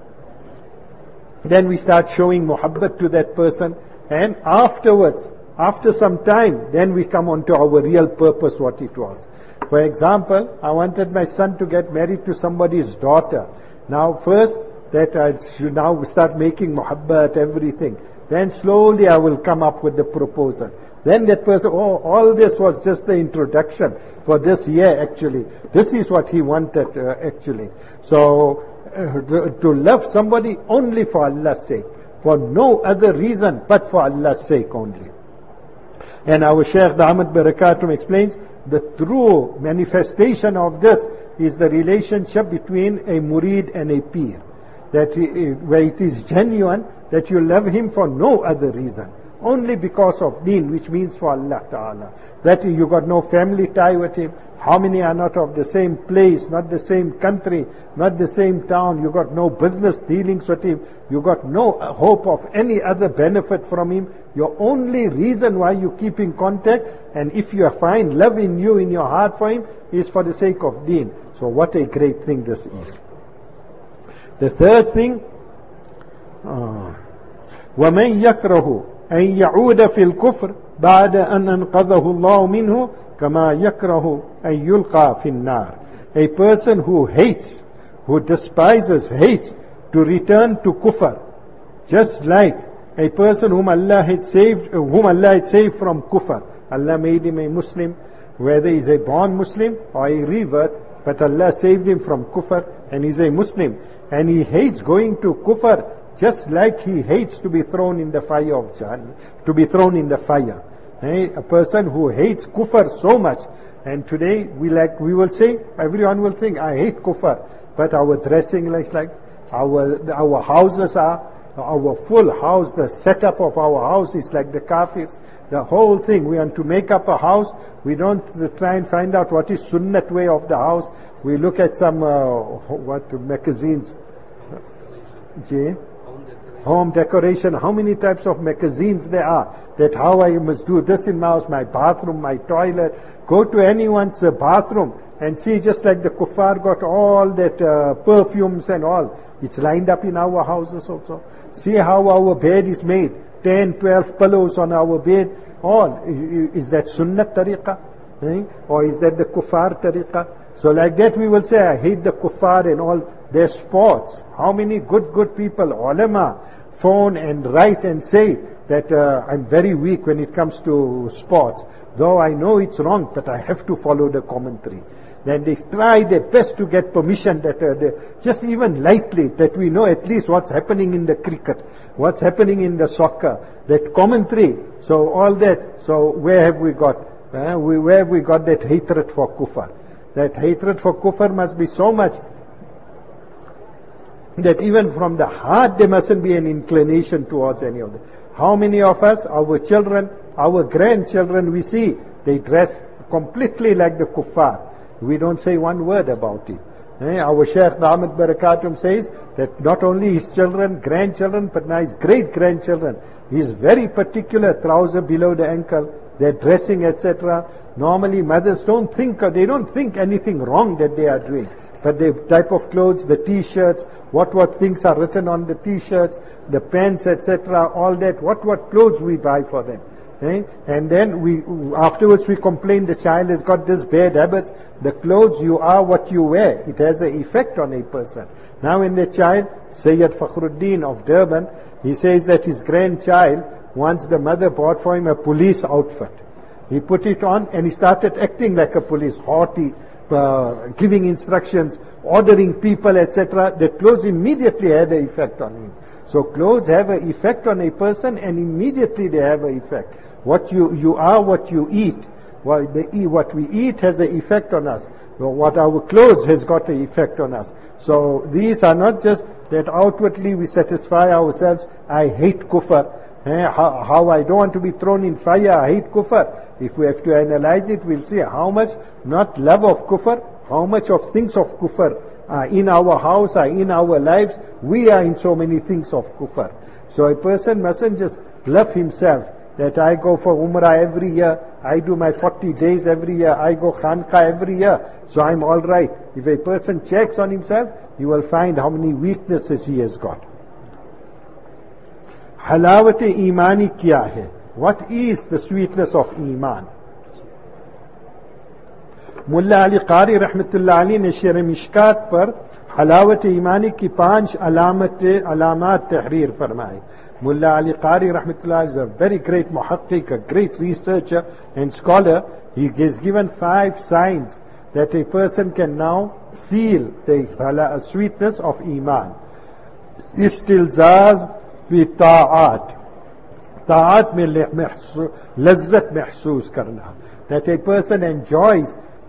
then we start showing muhabbat to that person, and afterwards, after some time, then we come on to our real purpose, what it was. For example, I wanted my son to get married to somebody's daughter. Now first, that I should now start making muhabbat, everything. Then slowly I will come up with the proposal. Then that person, oh, all this was just the introduction for this year actually. This is what he wanted uh, actually. So, uh, to, to love somebody only for Allah's sake. For no other reason but for Allah's sake only. And our Shaykh Da'amat Barakatum explains, the true manifestation of this is the relationship between a murid and a peer. That he, where it is genuine, that you love him for no other reason. Only because of deen, which means for Allah Ta'ala. That you got no family tie with him. How many are not of the same place, not the same country, not the same town? You got no business dealings with him. You got no hope of any other benefit from him. Your only reason why you keep in contact, and if you find love in you, in your heart for him, is for the sake of deen. So what a great thing this is. The third thing, وَمَنْ يَكْرَهُ أن يعود في الكفر بعد أن أنقذه الله منه كما يكره أن يلقى في النار. A person who hates, who despises, hates to return to kufr, just like a person whom Allah had saved, whom Allah had saved from kufr. Allah made him a Muslim, whether he's a born Muslim or a revert, but Allah saved him from kufr and he's a Muslim. And he hates going to kufr, just like he hates to be thrown in the fire of Jahannam, to be thrown in the fire. Eh? A person who hates kufr so much, and today we like we will say, everyone will think, I hate kufr, but our dressing is like, our our houses are, our full house, the setup of our house is like the kafirs. The whole thing, we want to make up a house, we don't try and find out what is sunnat way of the house. We look at some, uh, what, magazines. Jay? Home decoration, how many types of magazines there are, that how I must do this in my house, my bathroom, my toilet. Go to anyone's uh, bathroom and see, just like the kuffar got all that uh, perfumes and all, it's lined up in our houses also. See how our bed is made, ten, twelve pillows on our bed, all. Is that sunnat tariqah? Eh? Or is that the kuffar tariqah? So like that we will say, I hate the kuffar and all their sports. How many good, good people, ulama, phone and write and say that uh, I'm very weak when it comes to sports. Though I know it's wrong, but I have to follow the commentary. Then they try their best to get permission that uh, they, just even lightly, that we know at least what's happening in the cricket, what's happening in the soccer, that commentary. So all that, so where have we got, uh, we, where have we got that hatred for kufr? That hatred for kufr must be so much that even from the heart there mustn't be an inclination towards any of them. How many of us, our children, our grandchildren, we see, they dress completely like the kuffar. We don't say one word about it. Eh? Our Shaykh Da'amat Barakatum says that not only his children, grandchildren, but now his great-grandchildren, he is very particular, trouser below the ankle, their dressing, et cetera. Normally mothers don't think, they don't think anything wrong that they are doing. But the type of clothes, the t-shirts, what what things are written on the t-shirts, the pants, et cetera, all that, what what clothes we buy for them. Eh? And then we, afterwards we complain the child has got this bad habits. The clothes, you are what you wear. It has an effect on a person. Now when the child, Sayyid Fakhruddin of Durban, he says that his grandchild, once the mother bought for him a police outfit. He put it on and he started acting like a police, haughty, uh, giving instructions, ordering people, et cetera, that clothes immediately had an effect on him. So clothes have an effect on a person, and immediately they have an effect. What you, you are, what you eat. What, the, what we eat has an effect on us. What our clothes has got an effect on us. So these are not just that outwardly we satisfy ourselves, I hate kufr. Eh, how, how I don't want to be thrown in fire, I hate kufr. If we have to analyze it, we'll see how much, not love of kufr, how much of things of kufr are in our house, are in our lives. We are in so many things of kufr. So a person mustn't just love himself, that I go for Umrah every year, I do my forty days every year, I go Khanqa every year, so I'm alright. If a person checks on himself, he will find how many weaknesses he has got. Halawat-e-imani kya hai? What is the sweetness of Iman? Mullah Ali Qari rahmatullah Ali ne Sher Mishkat par halawat-e-imani ki panch alamat alamat tahrir farmaye. Mullah Ali Qari rahmatullah is a very great muhaqqiq, a great researcher and scholar. He has given five signs that a person can now feel the sweetness of Iman. Istilzaz bi ta'at. Ta'at mein lazzat mahsoos karna. That a person enjoys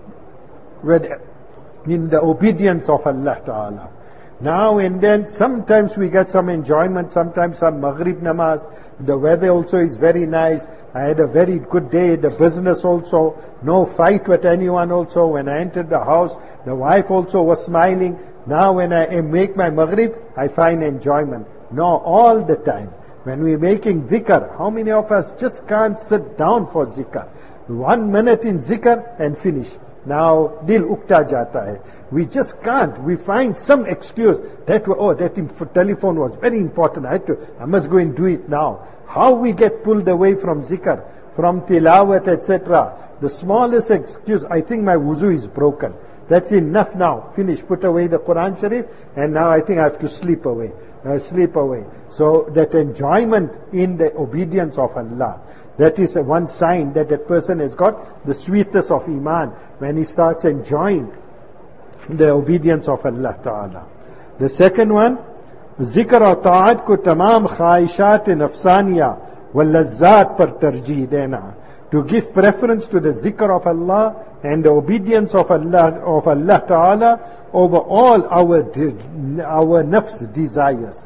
in the obedience of Allah Ta'ala. Now and then, sometimes we get some enjoyment, sometimes some Maghrib namaz. The weather also is very nice. I had a very good day, the business also. No fight with anyone also. When I entered the house, the wife also was smiling. Now when I make my Maghrib, I find enjoyment. No, all the time. When we're making dhikr, how many of us just can't sit down for zikr? One minute in zikr and finish. Now, dil ukta jata hai. We just can't. We find some excuse. That, oh, that telephone was very important. I had to, I must go and do it now. How we get pulled away from zikr, from tilawat, et cetera. The smallest excuse, I think my wuzu is broken. That's enough now. Finish. Put away the Quran Sharif, and now I think I have to sleep away. Uh, sleep away. So that enjoyment in the obedience of Allah. That is one sign that that person has got the sweetness of Iman, when he starts enjoying the obedience of Allah Ta'ala. The second one, zikr aur ta'at ko tamam khahishat nafsaniya wal lazzat par tarjih dena. To give preference to the zikr of Allah and the obedience of Allah, of Allah Ta'ala over all our, our nafs desires.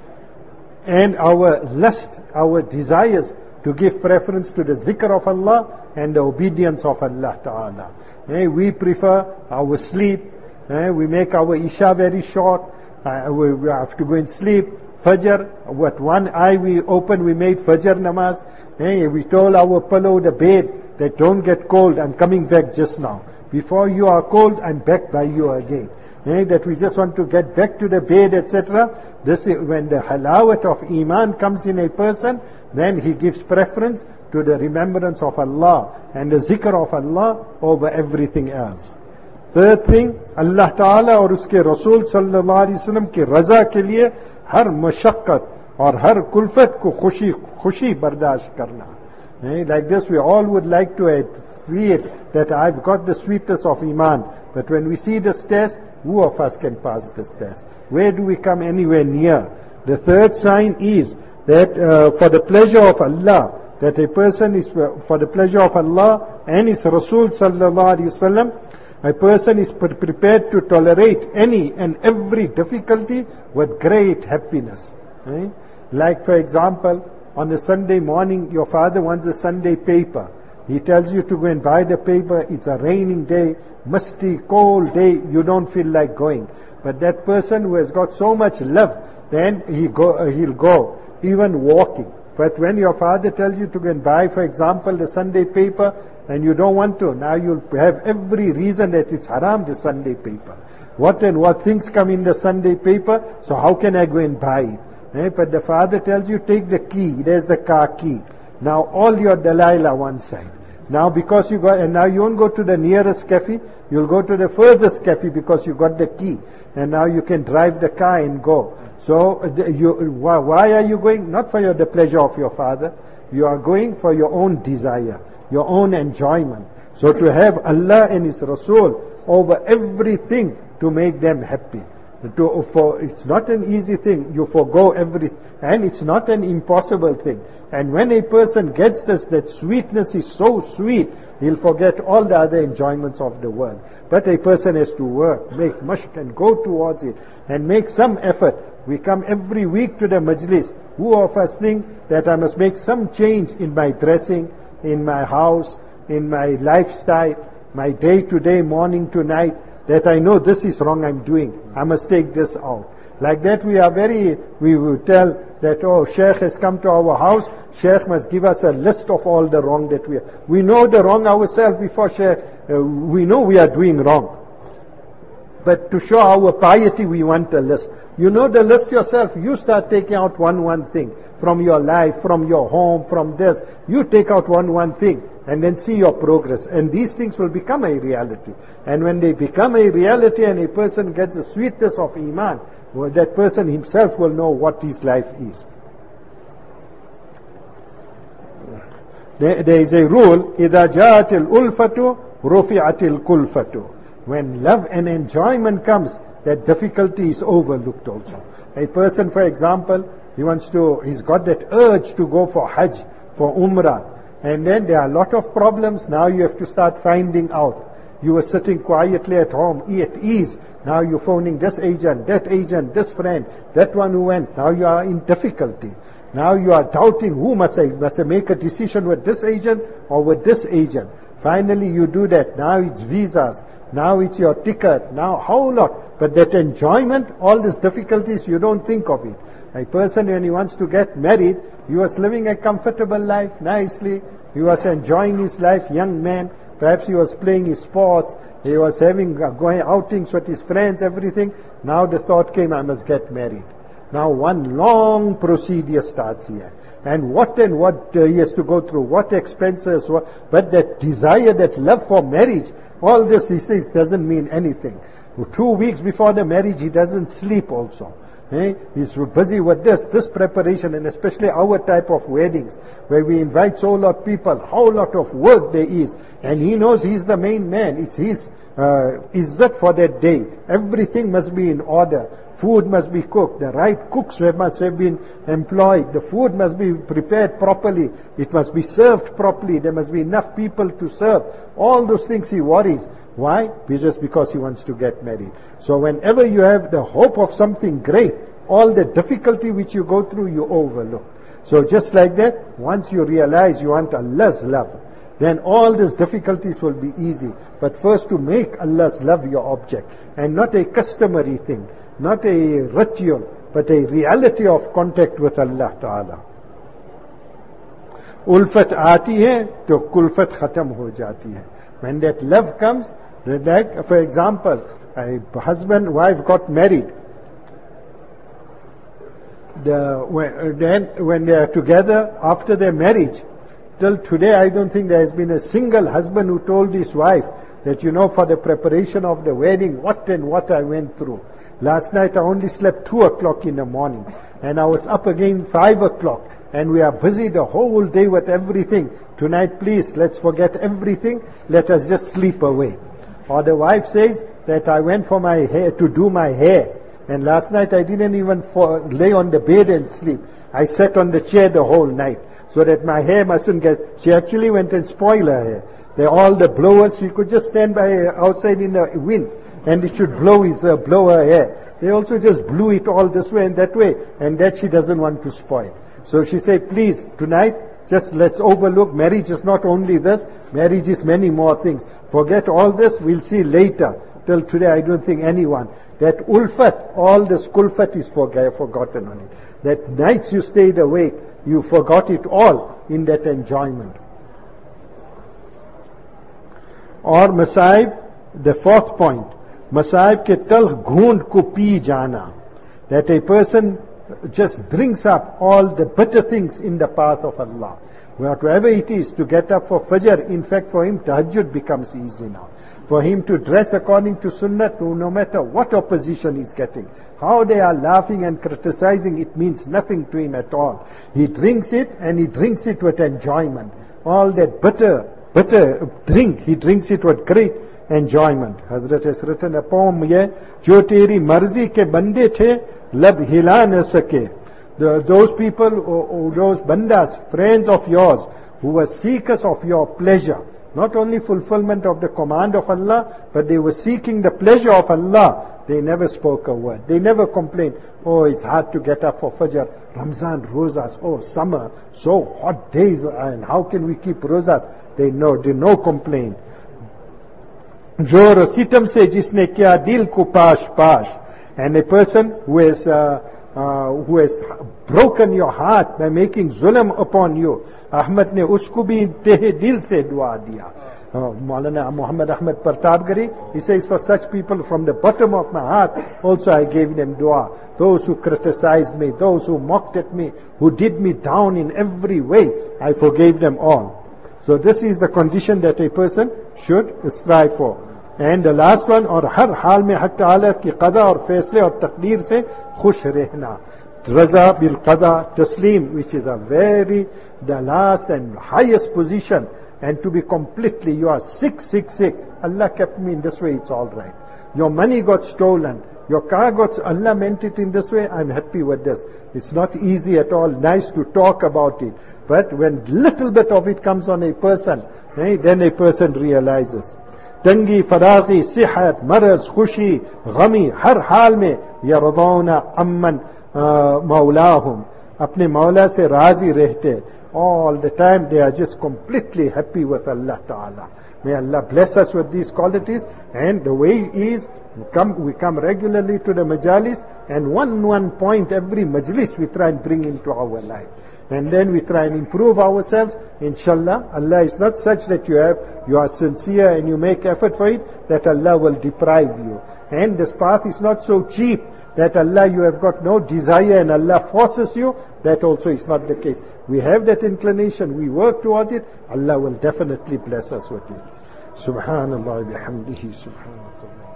And our lust, our desires, to give preference to the zikr of Allah and the obedience of Allah Ta'ala. Eh, we prefer our sleep. Eh, we make our Isha very short. Uh, we, we have to go and sleep. Fajr, with one eye we open, we made Fajr namaz. Eh, we told our pillow, the bed, that don't get cold, I'm coming back just now. Before you are cold, I'm back by you again. Eh, that we just want to get back to the bed, et cetera. This is when the halawat of Iman comes in a person, then he gives preference to the remembrance of Allah and the zikr of Allah over everything else. Third thing, Allah Ta'ala और उसके रसूल सल्लल्लाहु अलैहि वसल्लम की रज़ा के लिए हर मशक्क़त और हर कुल्फत को खुशी खुशी बर्दाश्त करना. Like this, we all would like to feel that I've got the sweetness of Iman. But when we see the stairs, who of us can pass the stairs? Where do we come anywhere near? The third sign is that uh, for the pleasure of Allah, that a person is for the pleasure of Allah and His Rasul sallallahu alaihi wasallam, a person is pre- prepared to tolerate any and every difficulty with great happiness. Eh? Like for example, on a Sunday morning, your father wants a Sunday paper. He tells you to go and buy the paper. It's a raining day, musty, cold day. You don't feel like going. But that person who has got so much love, then he go, uh, he'll go, even walking. But when your father tells you to go and buy, for example, the Sunday paper, and you don't want to, now you'll have every reason that it's haram, the Sunday paper. What and what things come in the Sunday paper, so how can I go and buy it? Eh? But the father tells you, take the key, there's the car key. Now all your Dalail one side. Now because you got, and now you won't go to the nearest cafe, you'll go to the furthest cafe because you got the key. And now you can drive the car and go. So, you, why are you going? Not for your, the pleasure of your father. You are going for your own desire, your own enjoyment. So to have Allah and His Rasul over everything to make them happy. To, for, it's not an easy thing. You forego everything. And it's not an impossible thing. And when a person gets this, that sweetness is so sweet, he'll forget all the other enjoyments of the world. But a person has to work, make mashq and go towards it and make some effort. We come every week to the majlis. Who of us think that I must make some change in my dressing, in my house, in my lifestyle, my day-to-day, morning to night, that I know this is wrong I'm doing. I must take this out. Like that we are very, we will tell that, oh, Sheikh has come to our house, Sheikh must give us a list of all the wrong that we are. We know the wrong ourselves before Sheikh, uh, we know we are doing wrong. But to show our piety, we want a list. You know the list yourself. You start taking out one, one thing from your life, from your home, from this. You take out one, one thing and then see your progress. And these things will become a reality. And when they become a reality and a person gets the sweetness of Iman, well, that person himself will know what his life is. There, there is a rule, إِذَا جَاءَتِ الْأُلْفَةُ رُفِعَتِ الْكُلْفَةُ. When love and enjoyment comes, that difficulty is overlooked also. A person, for example, he wants to, he's got that urge to go for Hajj, for Umrah. And then there are a lot of problems. Now you have to start finding out. You were sitting quietly at home, at ease. Now you're phoning this agent, that agent, this friend, that one who went. Now you are in difficulty. Now you are doubting, who must I, must I make a decision with this agent or with this agent? Finally you do that. Now it's visas. Now it's your ticket. Now how lot. But that enjoyment, all these difficulties, you don't think of it. A person, when he wants to get married, he was living a comfortable life, nicely. He was enjoying his life, young man. Perhaps he was playing his sports. He was having, uh, going outings with his friends, everything. Now the thought came, I must get married. Now one long procedure starts here. And what and what uh, he has to go through, what expenses, what, but that desire, that love for marriage, all this, he says, doesn't mean anything. Two weeks before the marriage, he doesn't sleep also. Eh? He's busy with this, this preparation, and especially our type of weddings, where we invite so lot of people, how lot of work there is. And he knows he's the main man. It's his uh, izzat for that day. Everything must be in order. Food must be cooked. The right cooks must have been employed. The food must be prepared properly. It must be served properly. There must be enough people to serve. All those things he worries. Why? Just because he wants to get married. So whenever you have the hope of something great, all the difficulty which you go through, you overlook. So just like that, once you realize you want Allah's love, then all these difficulties will be easy. But first to make Allah's love your object, and not a customary thing, not a ritual, but a reality of contact with Allah Ta'ala. Ulfat aati hai, to kulfat khatam ho jati hai. When that love comes, like for example, a husband, wife got married. The, when, then when they are together after their marriage, till today I don't think there has been a single husband who told his wife that, you know, for the preparation of the wedding, what and what I went through. Last night I only slept two o'clock in the morning, and I was up again five o'clock, and we are busy the whole day with everything. Tonight, please, let's forget everything, let us just sleep away. Or the wife says that I went for my hair, to do my hair, and last night I didn't even for, lay on the bed and sleep. I sat on the chair the whole night, so that my hair mustn't get, she actually went and spoiled her hair. They're all the blowers, she could just stand by outside in the wind, and it should blow his, uh, blow her hair. They also just blew it all this way and that way, and that she doesn't want to spoil. So she said, please, tonight, just let's overlook, marriage is not only this, marriage is many more things. Forget all this, we'll see later. Till today I don't think anyone. That ulfat, all this kulfat is forgotten on it. That nights you stayed awake, you forgot it all in that enjoyment. Or masaib, the fourth point, masaib ke talh ghoond ko pee jana. That a person just drinks up all the bitter things in the path of Allah. Whatever it is to get up for Fajr, in fact for him tahajjud becomes easy now. For him to dress according to Sunnah, no matter what opposition he's getting, how they are laughing and criticizing, it means nothing to him at all. He drinks it, and he drinks it with enjoyment. All that bitter, bitter drink, he drinks it with great enjoyment. Hazrat has written a poem here, Jo teri marzi ke bande the, lab hila na sake. The, those people, or, or those bandas, friends of yours, who were seekers of your pleasure, not only fulfillment of the command of Allah, but they were seeking the pleasure of Allah. They never spoke a word. They never complained, oh, it's hard to get up for Fajr. Ramzan, Rozas, oh, summer, so hot days, and how can we keep Rozas? They no, did no complain. Jo sitam se jisne kya dil ko pash pash. And a person who has, uh, uh, who has broken your heart by making zulm upon you, Ahmad ne usko bhi tehe dil se dua diya. Uh, Maulana Muhammad Ahmad Partabgari, he says, for such people from the bottom of my heart, also I gave them dua. Those who criticized me, those who mocked at me, who did me down in every way, I forgave them all. So this is the condition that a person should strive for. And the last one, और हर हाल में हक ताला की qada और फैसले और तकदीर से खुश रहना. Raza bil qada taslim, which is a very, the last and highest position. And to be completely, you are sick, sick, sick. Allah kept me in this way, it's all right. Your money got stolen. Your car got, Allah meant it in this way, I'm happy with this. It's not easy at all, nice to talk about it. But when little bit of it comes on a person, eh, then a person realizes. Tangi, faraghi, sihat, maraz, khushi, ghami, har hal mein, yardawna amman maulahum. Apne maula se razi rehte. All the time they are just completely happy with Allah Ta'ala. May Allah bless us with these qualities. And the way is, we come, we come regularly to the majalis, and one one point every majlis we try and bring into our life. And then we try and improve ourselves. Inshallah, Allah is not such that you have, you are sincere and you make effort for it, that Allah will deprive you. And this path is not so cheap that Allah, you have got no desire and Allah forces you. That also is not the case. We have that inclination, we work towards it, Allah will definitely bless us with it. Subhanallah bihamdihi, subhanallah.